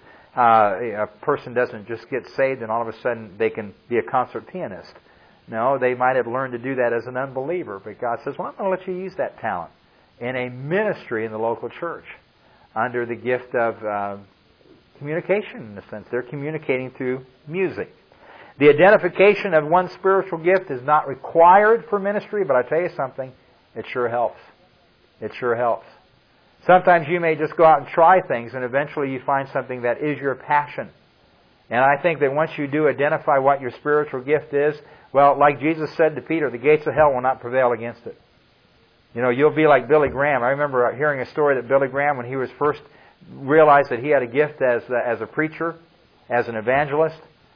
Uh, a person doesn't just get saved and all of a sudden they can be a concert pianist. No, they might have learned to do that as an unbeliever. But God says, well, I'm going to let you use that talent in a ministry in the local church under the gift of uh, communication, in a sense. They're communicating through music. The identification of one's spiritual gift is not required for ministry, but I tell you something, it sure helps. It sure helps. Sometimes you may just go out and try things, and eventually you find something that is your passion. And I think that once you do identify what your spiritual gift is, well, like Jesus said to Peter, the gates of hell will not prevail against it. You know, you'll be like Billy Graham. I remember hearing a story that Billy Graham, when he was first realized that he had a gift as a, as a preacher, as an evangelist,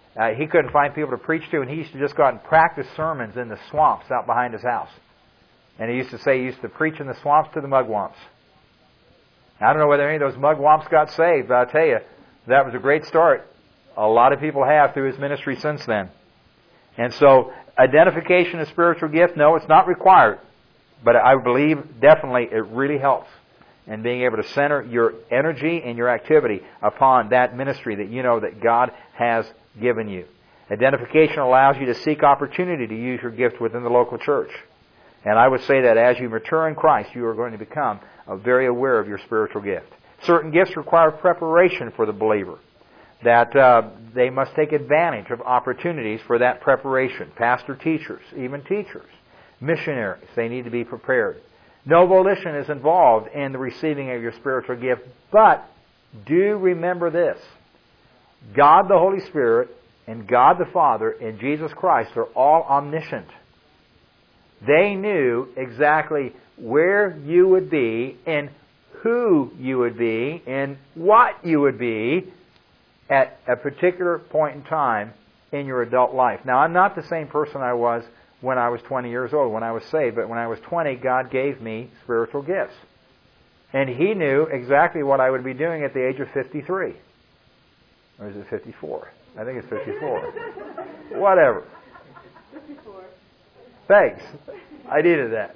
Uh, he couldn't find people to preach to, and he used to just go out and practice sermons in the swamps out behind his house. And he used to say he used to preach in the swamps to the mugwumps. I don't know whether any of those mugwumps got saved, but I'll tell you, that was a great start. A lot of people have through his ministry since then. And so, identification of spiritual gift, no, it's not required. But I believe definitely it really helps in being able to center your energy and your activity upon that ministry that you know that God has given you. Identification allows you to seek opportunity to use your gift within the local church. And I would say that as you mature in Christ, you are going to become uh, very aware of your spiritual gift. Certain gifts require preparation for the believer. That uh, they must take advantage of opportunities for that preparation. Pastor teachers, even teachers, missionaries, they need to be prepared. No volition is involved in the receiving of your spiritual gift, but do remember this. God the Holy Spirit and God the Father and Jesus Christ are all omniscient. They knew exactly where you would be and who you would be and what you would be at a particular point in time in your adult life. Now, I'm not the same person I was when I was twenty years old, when I was saved, but when I was twenty, God gave me spiritual gifts. And He knew exactly what I would be doing at the age of fifty-three. Or is it fifty-four? I think it's fifty-four. Whatever. fifty-four. Thanks. I needed that.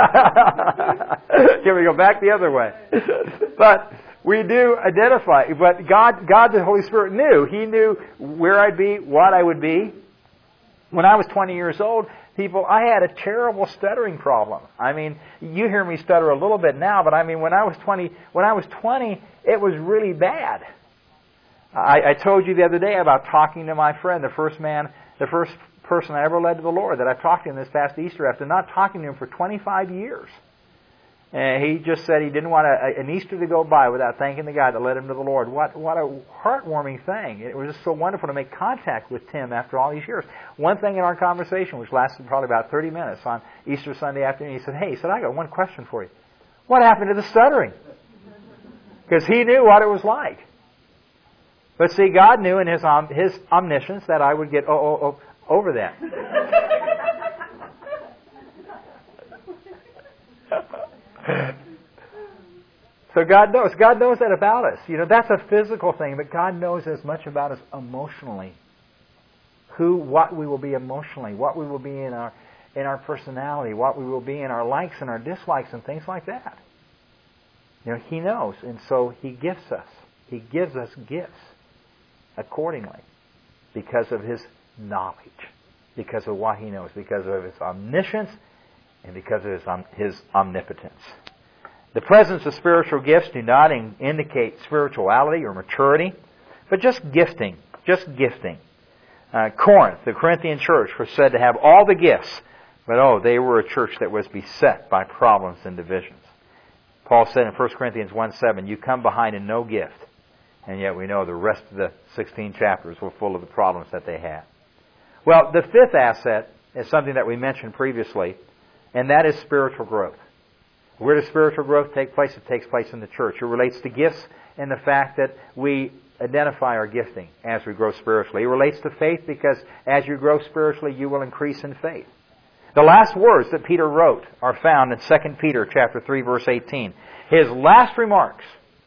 Can we go back the other way? But we do identify. But God, God the Holy Spirit knew. He knew where I'd be, what I would be. When I was twenty years old, people, I had a terrible stuttering problem. I mean, you hear me stutter a little bit now, but I mean, when I was twenty, when I was twenty, it was really bad. I, I told you the other day about talking to my friend, the first man, the first person I ever led to the Lord, that I talked to him this past Easter after not talking to him for twenty-five years. And he just said he didn't want a, an Easter to go by without thanking the guy that led him to the Lord. What what a heartwarming thing. It was just so wonderful to make contact with Tim after all these years. One thing in our conversation, which lasted probably about thirty minutes on Easter Sunday afternoon, he said, hey, he said, I got one question for you. What happened to the stuttering? Because he knew what it was like. But see, God knew in His, om- His omniscience that I would get oh, oh, oh, over that. So God knows. God knows that about us. You know, that's a physical thing, but God knows as much about us emotionally. Who, what we will be emotionally, what we will be in our in our personality, what we will be in our likes and our dislikes and things like that. You know, He knows, and so He gifts us. He gives us gifts accordingly because of His knowledge, because of what He knows, because of His omniscience, and because of His, om- his omnipotence. The presence of spiritual gifts do not in- indicate spirituality or maturity, but just gifting, just gifting. Uh, Corinth, the Corinthian church, was said to have all the gifts, but oh, they were a church that was beset by problems and divisions. Paul said in First Corinthians one seven, you come behind in no gift, and yet we know the rest of the sixteen chapters were full of the problems that they had. Well, the fifth asset is something that we mentioned previously, and that is spiritual growth. Where does spiritual growth take place? It takes place in the church. It relates to gifts and the fact that we identify our gifting as we grow spiritually. It relates to faith because as you grow spiritually, you will increase in faith. The last words that Peter wrote are found in Second Peter chapter three, verse eighteen. His last remarks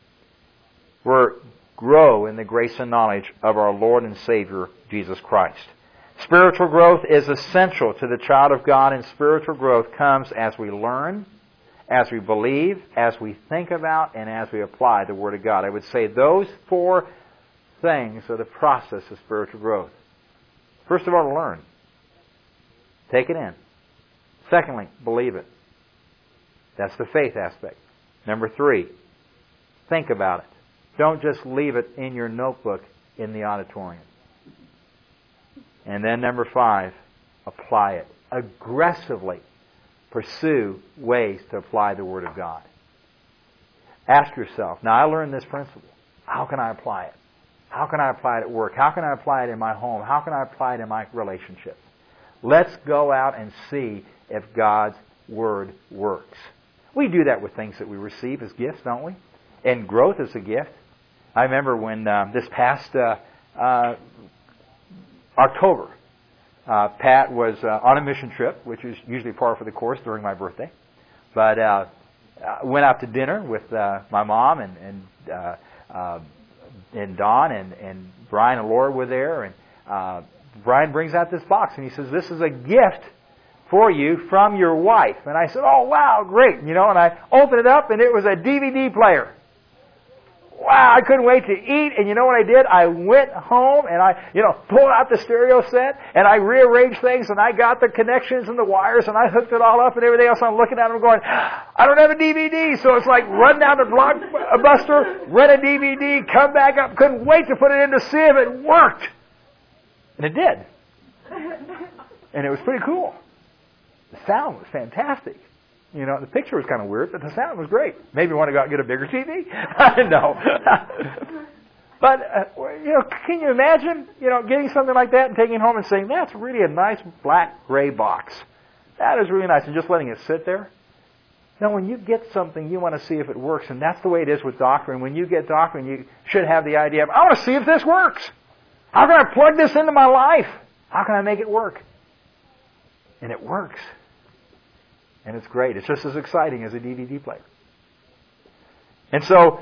were, grow in the grace and knowledge of our Lord and Savior, Jesus Christ. Spiritual growth is essential to the child of God, and spiritual growth comes as we learn, as we believe, as we think about, and as we apply the Word of God. I would say those four things are the process of spiritual growth. First of all, learn. Take it in. Secondly, believe it. That's the faith aspect. Number three, think about it. Don't just leave it in your notebook in the auditorium. And then number five, apply it. Aggressively pursue ways to apply the Word of God. Ask yourself, now I learned this principle. How can I apply it? How can I apply it at work? How can I apply it in my home? How can I apply it in my relationships? Let's go out and see if God's Word works. We do that with things that we receive as gifts, don't we? And growth is a gift. I remember when uh, this past uh, uh, October. Uh, Pat was uh, on a mission trip, which is usually par for the course during my birthday. But uh, uh, went out to dinner with uh, my mom and and, uh, uh, and Don and, and Brian and Laura were there. And uh, Brian brings out this box and he says, "This is a gift for you from your wife." And I said, "Oh, wow, great." You know, and I opened it up and it was a D V D player. Wow, I couldn't wait to eat. And you know what I did? I went home and I, you know, pulled out the stereo set and I rearranged things and I got the connections and the wires and I hooked it all up and everything else. I'm looking at them going, I don't have a D V D. So it's like run down to Blockbuster, rent a D V D, come back up. Couldn't wait to put it in to see if it worked. And it did. And it was pretty cool. The sound was fantastic. You know, the picture was kind of weird, but the sound was great. Maybe want to go out and get a bigger T V? I don't know. But, uh, you know, can you imagine, you know, getting something like that and taking it home and saying, that's really a nice black gray box. That is really nice. And just letting it sit there. Now, when you get something, you want to see if it works. And that's the way it is with doctrine. When you get doctrine, you should have the idea of, I want to see if this works. How can I plug this into my life? How can I make it work? And it works. And it's great. It's just as exciting as a D V D player. And so,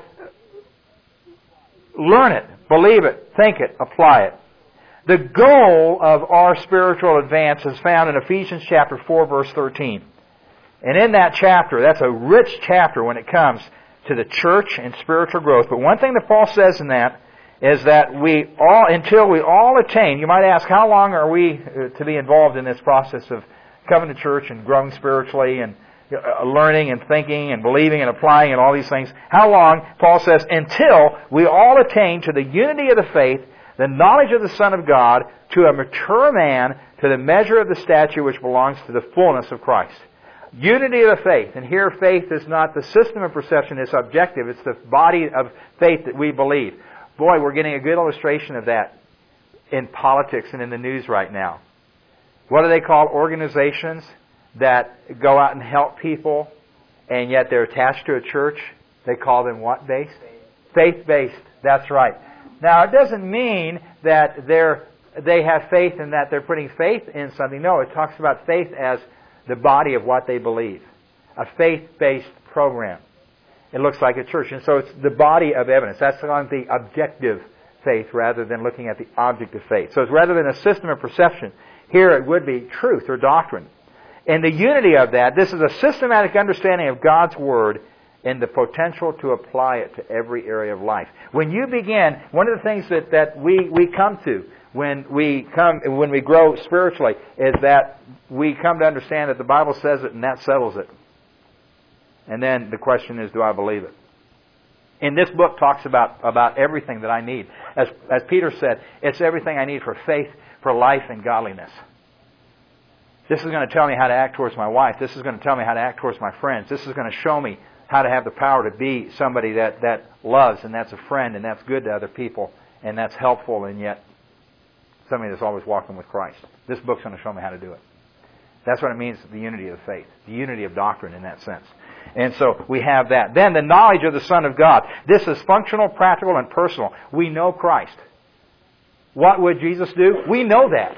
learn it, believe it, think it, apply it. The goal of our spiritual advance is found in Ephesians chapter four, verse thirteen. And in that chapter, that's a rich chapter when it comes to the church and spiritual growth. But one thing that Paul says in that is that we all, until we all attain, you might ask, how long are we to be involved in this process of coming to church and growing spiritually and learning and thinking and believing and applying and all these things? How long? Paul says, until we all attain to the unity of the faith, the knowledge of the Son of God, to a mature man, to the measure of the stature which belongs to the fullness of Christ. Unity of the faith. And here faith is not the system of perception, it's objective. It's the body of faith that we believe. Boy, we're getting a good illustration of that in politics and in the news right now. What do they call organizations that go out and help people and yet they're attached to a church? They call them what based? Faith-based. That's right. Now, it doesn't mean that they're, they have faith and that they're putting faith in something. No, it talks about faith as the body of what they believe. A faith-based program. It looks like a church. And so it's the body of evidence. That's on the objective faith rather than looking at the object of faith. So it's rather than a system of perception, here it would be truth or doctrine. And the unity of that, this is a systematic understanding of God's Word and the potential to apply it to every area of life. When you begin, one of the things that, that we, we come to when we come when we grow spiritually is that we come to understand that the Bible says it and that settles it. And then the question is, do I believe it? And this book talks about, about everything that I need. As, as Peter said, it's everything I need for faith, for life, and godliness. This is going to tell me how to act towards my wife. This is going to tell me how to act towards my friends. This is going to show me how to have the power to be somebody that, that loves and that's a friend and that's good to other people and that's helpful and yet somebody that's always walking with Christ. This book's going to show me how to do it. That's what it means, the unity of faith, the unity of doctrine in that sense. And so we have that. Then the knowledge of the Son of God. This is functional, practical, and personal. We know Christ. What would Jesus do? We know that.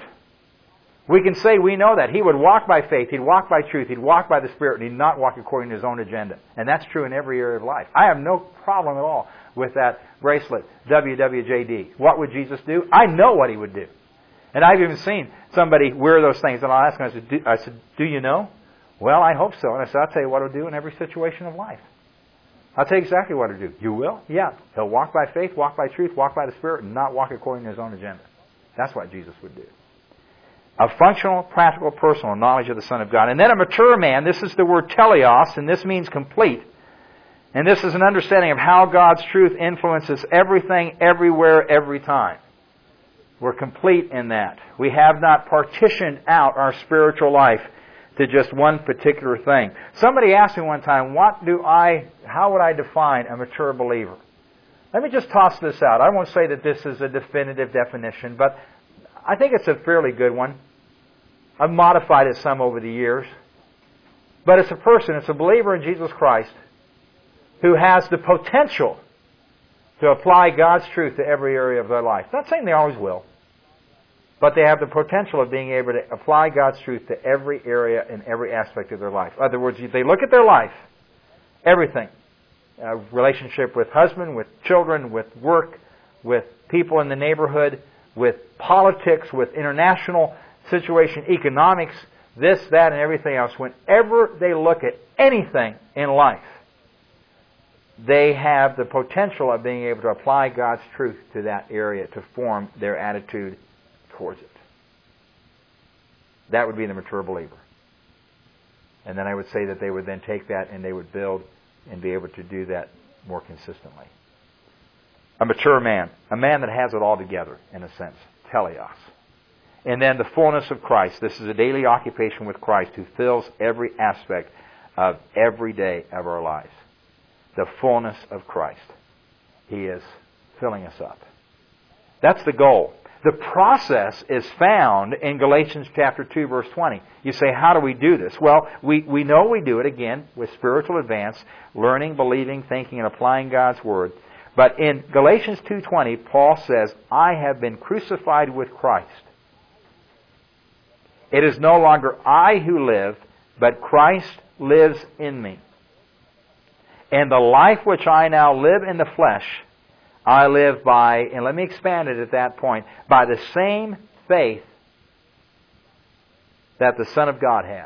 We can say we know that. He would walk by faith. He'd walk by truth. He'd walk by the Spirit. And he'd not walk according to his own agenda. And that's true in every area of life. I have no problem at all with that bracelet, W W J D. What would Jesus do? I know what he would do. And I've even seen somebody wear those things. And I'll ask him, I said, do, I said, do you know? Well, I hope so. And I said, I'll tell you what he'll do in every situation of life. I'll tell you exactly what he'll do. You will? Yeah. He'll walk by faith, walk by truth, walk by the Spirit, and not walk according to his own agenda. That's what Jesus would do. A functional, practical, personal knowledge of the Son of God. And then a mature man, this is the word teleos, and this means complete. And this is an understanding of how God's truth influences everything, everywhere, every time. We're complete in that. We have not partitioned out our spiritual life to just one particular thing. Somebody asked me one time, what do I, how would I define a mature believer? Let me just toss this out. I won't say that this is a definitive definition, but I think it's a fairly good one. I've modified it some over the years. But it's a person, it's a believer in Jesus Christ who has the potential to apply God's truth to every area of their life. Not saying they always will, but they have the potential of being able to apply God's truth to every area and every aspect of their life. In other words, they look at their life, everything, uh, relationship with husband, with children, with work, with people in the neighborhood, with politics, with international situation, economics, this, that, and everything else. Whenever they look at anything in life, they have the potential of being able to apply God's truth to that area to form their attitude towards it. That would be the mature believer. And then I would say that they would then take that and they would build and be able to do that more consistently. A mature man, a man that has it all together, in a sense, teleos. And then the fullness of Christ. This is a daily occupation with Christ who fills every aspect of every day of our lives. The fullness of Christ. He is filling us up. That's the goal. The process is found in Galatians chapter two, verse twenty. You say, how do we do this? Well, we, we know we do it, again, with spiritual advance, learning, believing, thinking, and applying God's Word. But in Galatians two twenty, Paul says, I have been crucified with Christ. It is no longer I who live, but Christ lives in me. And the life which I now live in the flesh, I live by, and let me expand it at that point, by the same faith that the Son of God had.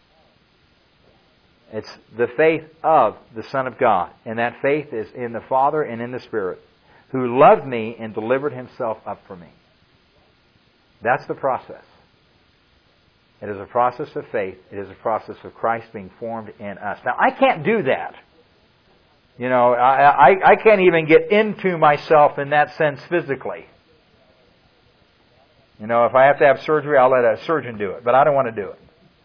It's the faith of the Son of God. And that faith is in the Father and in the Spirit, who loved me and delivered Himself up for me. That's the process. It is a process of faith. It is a process of Christ being formed in us. Now, I can't do that. You know, I, I, I can't even get into myself in that sense physically. You know, if I have to have surgery, I'll let a surgeon do it. But I don't want to do it.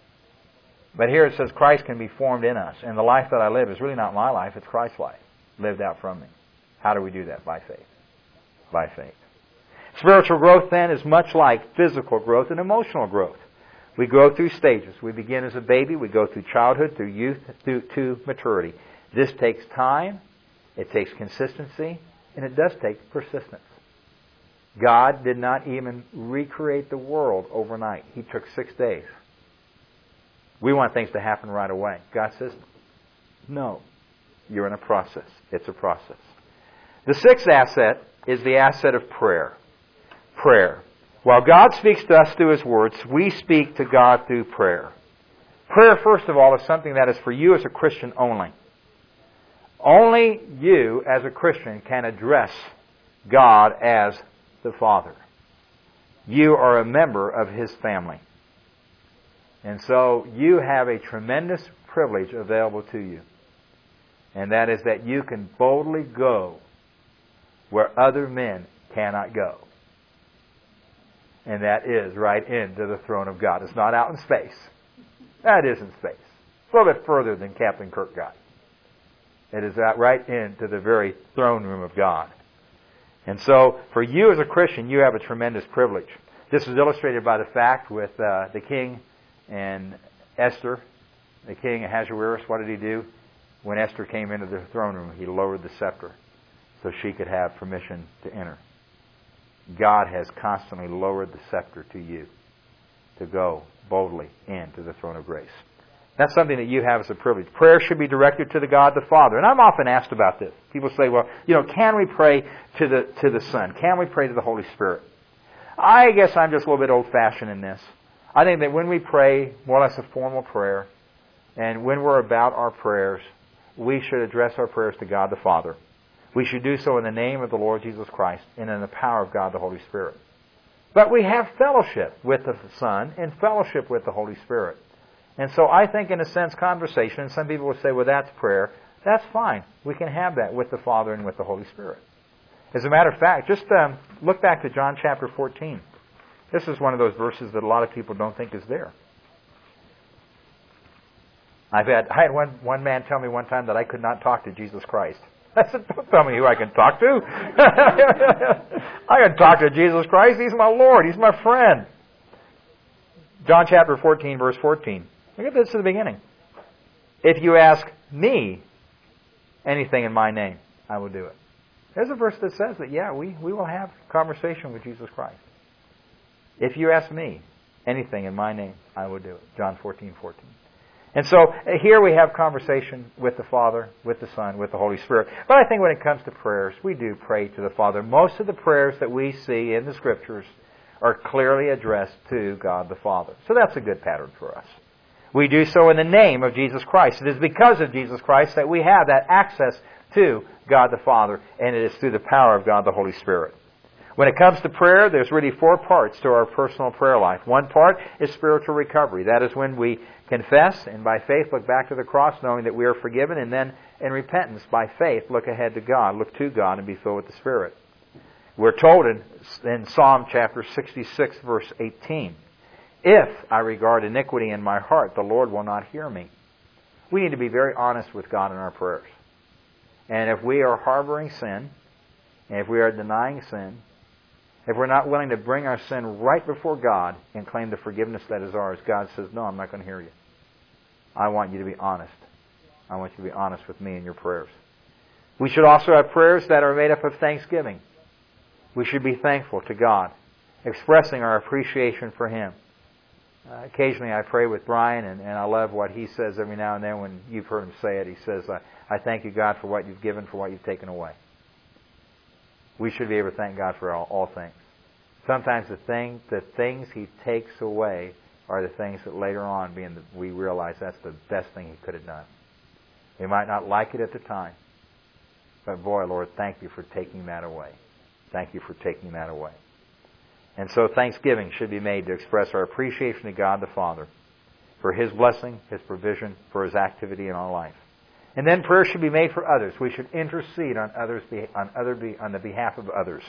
But here it says Christ can be formed in us. And the life that I live is really not my life. It's Christ's life lived out from me. How do we do that? By faith. By faith. Spiritual growth, then, is much like physical growth and emotional growth. We grow through stages. We begin as a baby. We go through childhood, through youth, through to maturity. This takes time, it takes consistency, and it does take persistence. God did not even recreate the world overnight. He took six days. We want things to happen right away. God says, no, you're in a process. It's a process. The sixth asset is the asset of prayer. Prayer. While God speaks to us through His words, we speak to God through prayer. Prayer, first of all, is something that is for you as a Christian only. Only you, as a Christian, can address God as the Father. You are a member of His family. And so you have a tremendous privilege available to you. And that is that you can boldly go where other men cannot go. And that is right into the throne of God. It's not out in space. That is in space. It's a little bit further than Captain Kirk got. It is out right into the very throne room of God. And so, for you as a Christian, you have a tremendous privilege. This is illustrated by the fact with uh, the king and Esther. The king Ahasuerus, what did he do? When Esther came into the throne room, he lowered the scepter so she could have permission to enter. God has constantly lowered the scepter to you to go boldly into the throne of grace. That's something that you have as a privilege. Prayer should be directed to the God the Father. And I'm often asked about this. People say, well, you know, can we pray to the to the Son? Can we pray to the Holy Spirit? I guess I'm just a little bit old-fashioned in this. I think that when we pray, more or less a formal prayer, and when we're about our prayers, we should address our prayers to God the Father. We should do so in the name of the Lord Jesus Christ and in the power of God the Holy Spirit. But we have fellowship with the Son and fellowship with the Holy Spirit. And so I think, in a sense, conversation, and some people will say, well, that's prayer. That's fine. We can have that with the Father and with the Holy Spirit. As a matter of fact, just um, look back to John chapter fourteen. This is one of those verses that a lot of people don't think is there. I've had I had one, one man tell me one time that I could not talk to Jesus Christ. I said, don't tell me who I can talk to. I can talk to Jesus Christ. He's my Lord. He's my friend. John chapter fourteen, verse fourteen. Look at this at the beginning. If you ask me anything in my name, I will do it. There's a verse that says that, yeah, we, we will have conversation with Jesus Christ. If you ask me anything in my name, I will do it. John fourteen fourteen. And so here we have conversation with the Father, with the Son, with the Holy Spirit. But I think when it comes to prayers, we do pray to the Father. Most of the prayers that we see in the Scriptures are clearly addressed to God the Father. So that's a good pattern for us. We do so in the name of Jesus Christ. It is because of Jesus Christ that we have that access to God the Father, and it is through the power of God the Holy Spirit. When it comes to prayer, there's really four parts to our personal prayer life. One part is spiritual recovery. That is when we confess and by faith look back to the cross knowing that we are forgiven, and then in repentance by faith look ahead to God, look to God and be filled with the Spirit. We're told in, in Psalm chapter sixty-six verse eighteen, if I regard iniquity in my heart, the Lord will not hear me. We need to be very honest with God in our prayers. And if we are harboring sin, and if we are denying sin, if we're not willing to bring our sin right before God and claim the forgiveness that is ours, God says, no, I'm not going to hear you. I want you to be honest. I want you to be honest with me in your prayers. We should also have prayers that are made up of thanksgiving. We should be thankful to God, expressing our appreciation for Him. Uh, occasionally I pray with Brian, and, and I love what he says every now and then when you've heard him say it. He says, I, I thank you, God, for what you've given, for what you've taken away. We should be able to thank God for all, all things. Sometimes the thing, the things He takes away are the things that later on being the, we realize that's the best thing He could have done. We might not like it at the time, but boy, Lord, thank you for taking that away. Thank you for taking that away. And so thanksgiving should be made to express our appreciation to God the Father for His blessing, His provision, for His activity in our life. And then prayer should be made for others. We should intercede on others on other on the behalf of others.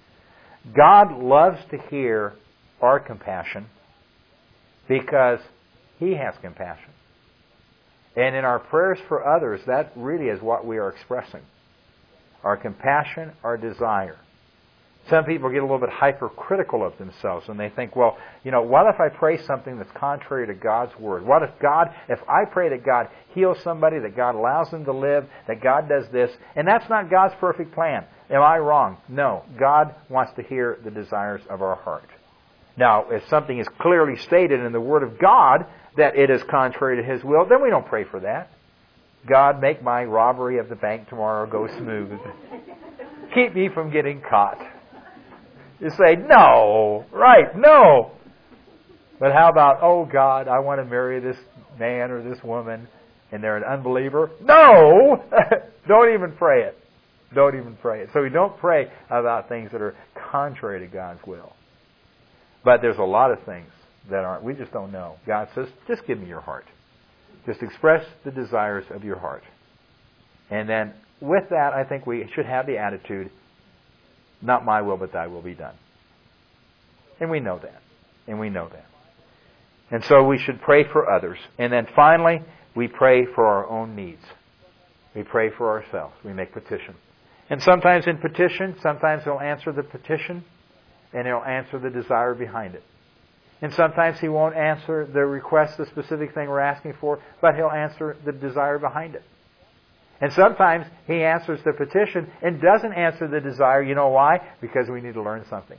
God loves to hear our compassion because He has compassion. And in our prayers for others, that really is what we are expressing. Our compassion, our desire. Some people get a little bit hypercritical of themselves and they think, well, you know, what if I pray something that's contrary to God's Word? What if God, if I pray that God heals somebody, that God allows them to live, that God does this, and that's not God's perfect plan. Am I wrong? No. God wants to hear the desires of our heart. Now, if something is clearly stated in the Word of God that it is contrary to His will, then we don't pray for that. God, make my robbery of the bank tomorrow go smooth. Keep me from getting caught. You say, no, right, no. But how about, oh God, I want to marry this man or this woman, and they're an unbeliever? No! Don't even pray it. Don't even pray it. So we don't pray about things that are contrary to God's will. But there's a lot of things that aren't. We just don't know. God says, just give me your heart. Just express the desires of your heart. And then with that, I think we should have the attitude, not my will, but thy will be done. And we know that. And we know that. And so we should pray for others. And then finally, we pray for our own needs. We pray for ourselves. We make petition. And sometimes in petition, sometimes He'll answer the petition, and He'll answer the desire behind it. And sometimes He won't answer the request, the specific thing we're asking for, but He'll answer the desire behind it. And sometimes He answers the petition and doesn't answer the desire. You know why? Because we need to learn something.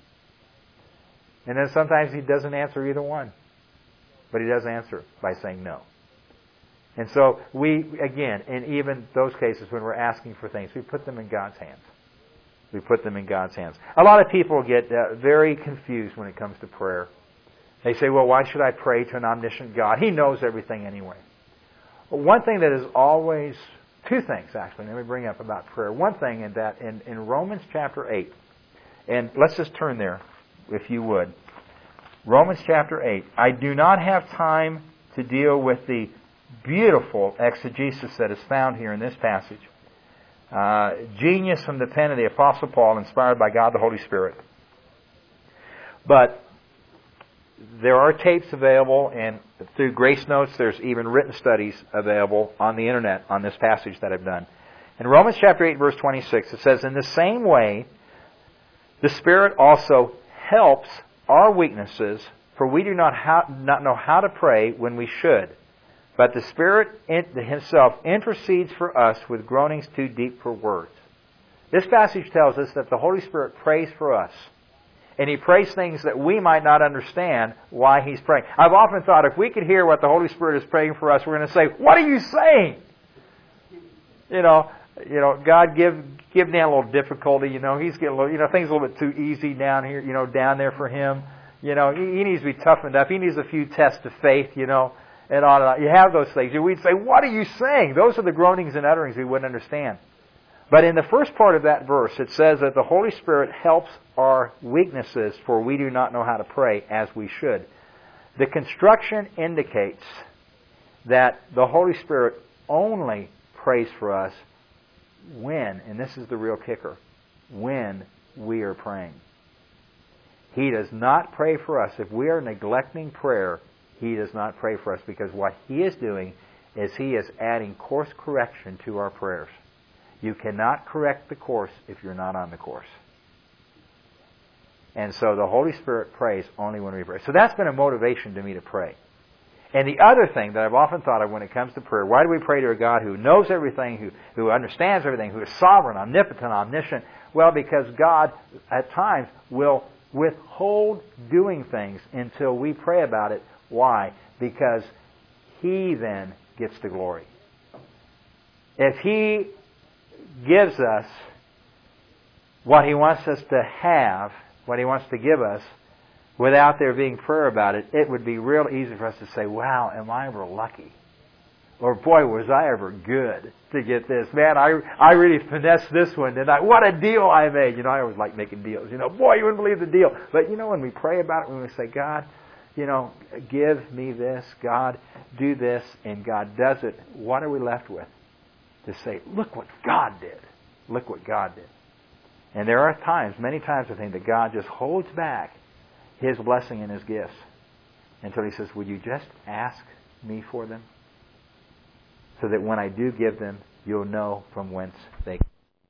And then sometimes He doesn't answer either one. But He does answer by saying no. And so we, again, in even those cases when we're asking for things, we put them in God's hands. We put them in God's hands. A lot of people get uh, very confused when it comes to prayer. They say, well, why should I pray to an omniscient God? He knows everything anyway. Well, one thing that is always, two things actually, let me bring up about prayer. One thing in that, in, in Romans chapter eight, and let's just turn there, if you would. Romans chapter eight. I do not have time to deal with the beautiful exegesis that is found here in this passage. Uh, genius from the pen of the Apostle Paul, inspired by God the Holy Spirit. But there are tapes available, and through Grace Notes, there's even written studies available on the internet on this passage that I've done. In Romans chapter eight, verse twenty-six, it says, in the same way, the Spirit also helps our weaknesses, for we do not, how, not know how to pray when we should. But the Spirit Himself intercedes for us with groanings too deep for words. This passage tells us that the Holy Spirit prays for us. and He prays things that we might not understand why He's praying. I've often thought if we could hear what the Holy Spirit is praying for us, we're going to say, "What are you saying?" You know, you know, God, give give Dan a little difficulty. You know, he's getting a little, you know, things a little bit too easy down here. You know, down there for him. You know, he, he needs to be toughened up. He needs a few tests of faith. You know, and on and on. You have those things. And we'd say, "What are you saying?" Those are the groanings and utterings we wouldn't understand. But in the first part of that verse, it says that the Holy Spirit helps our weaknesses, for we do not know how to pray as we should. The construction indicates that the Holy Spirit only prays for us when, and this is the real kicker, when we are praying. He does not pray for us. If we are neglecting prayer, He does not pray for us, because what He is doing is He is adding course correction to our prayers. You cannot correct the course if you're not on the course. And so the Holy Spirit prays only when we pray. So that's been a motivation to me to pray. And the other thing that I've often thought of when it comes to prayer, why do we pray to a God who knows everything, who, who understands everything, who is sovereign, omnipotent, omniscient? Well, because God, at times, will withhold doing things until we pray about it. Why? Because He then gets the glory. If He gives us what He wants us to have, what He wants to give us, without there being prayer about it, it would be real easy for us to say, "Wow, am I ever lucky?" Or, "Boy, was I ever good to get this. Man, I I really finessed this one, didn't I? What a deal I made." You know, I always like making deals. You know, boy, you wouldn't believe the deal. But, you know, when we pray about it, when we say, "God, you know, give me this. God, do this," and God does it, what are we left with? To say, "Look what God did. Look what God did." And there are times, many times I think, that God just holds back His blessing and His gifts until He says, "Would you just ask me for them? So that when I do give them, you'll know from whence they come."